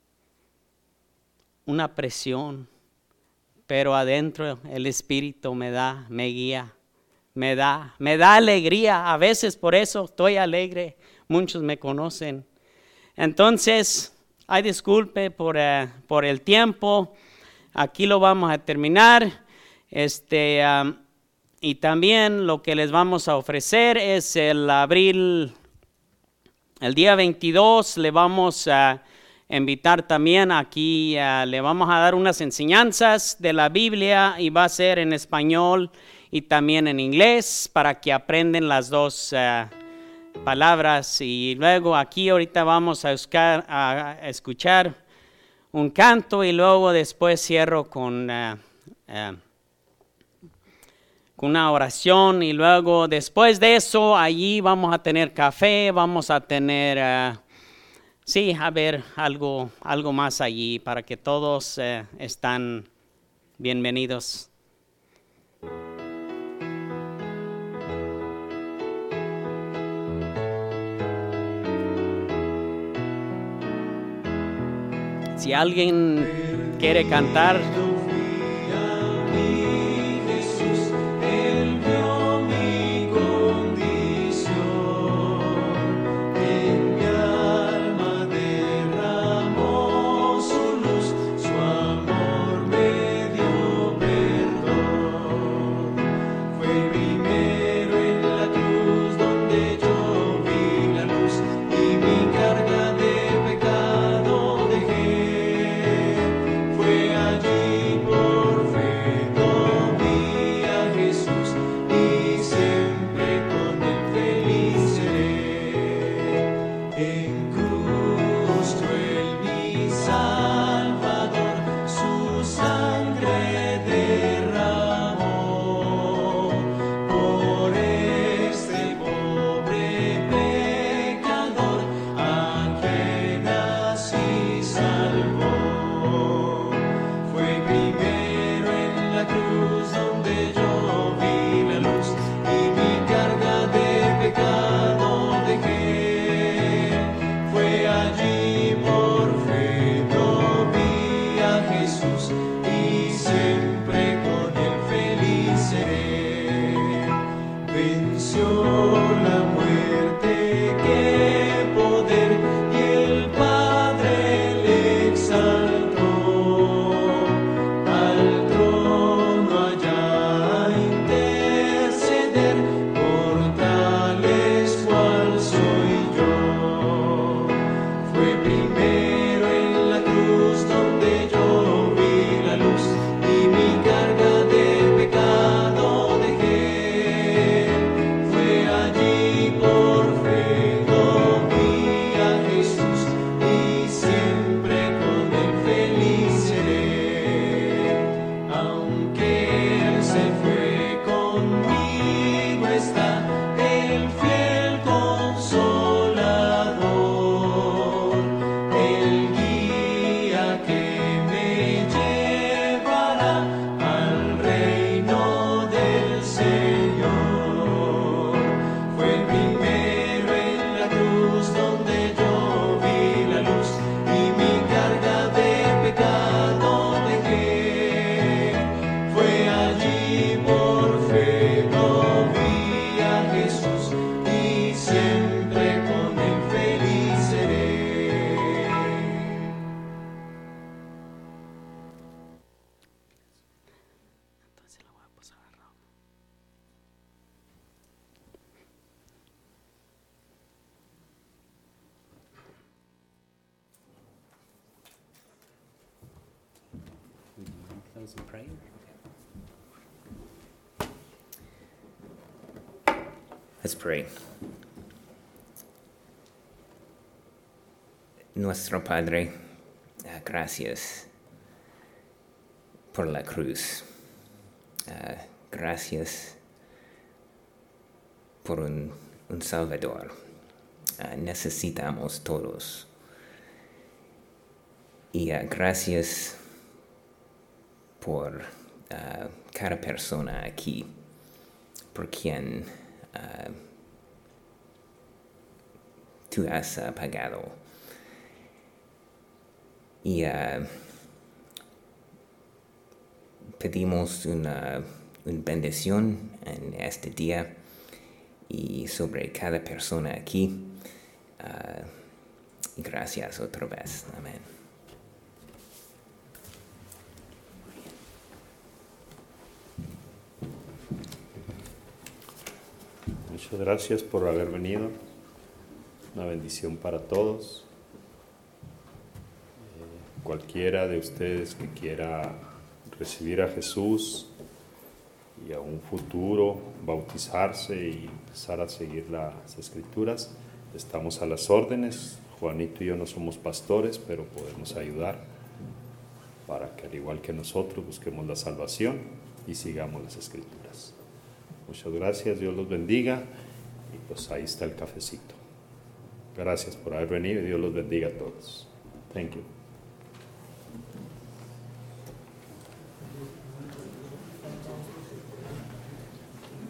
una presión, pero adentro el Espíritu me guía, me da alegría. A veces por eso estoy alegre, muchos me conocen. Entonces, disculpe por el tiempo, aquí lo vamos a terminar. Y también lo que les vamos a ofrecer es el día 22 le vamos a invitar también aquí, le vamos a dar unas enseñanzas de la Biblia y va a ser en español y también en inglés para que aprendan las dos palabras. Y luego aquí ahorita vamos a escuchar un canto y luego después cierro con una oración y luego después de eso allí vamos a tener café, vamos a tener, a ver algo más allí para que todos están bienvenidos. Si alguien quiere cantar, Let's pray. Nuestro Padre, gracias por la cruz. Gracias por un Salvador. Necesitamos todos. Y gracias por cada persona aquí, por quien tú has pagado. Y pedimos una bendición en este día y sobre cada persona aquí. Y gracias otra vez. Amén. Muchas gracias por haber venido. Una bendición para todos. Cualquiera de ustedes que quiera recibir a Jesús y a un futuro bautizarse y empezar a seguir las Escrituras, estamos a las órdenes. Juanito y yo no somos pastores, pero podemos ayudar para que al igual que nosotros busquemos la salvación y sigamos las Escrituras. Muchas gracias, Dios los bendiga y pues ahí está el cafecito. Gracias por haber venido y Dios los bendiga a todos. Thank you.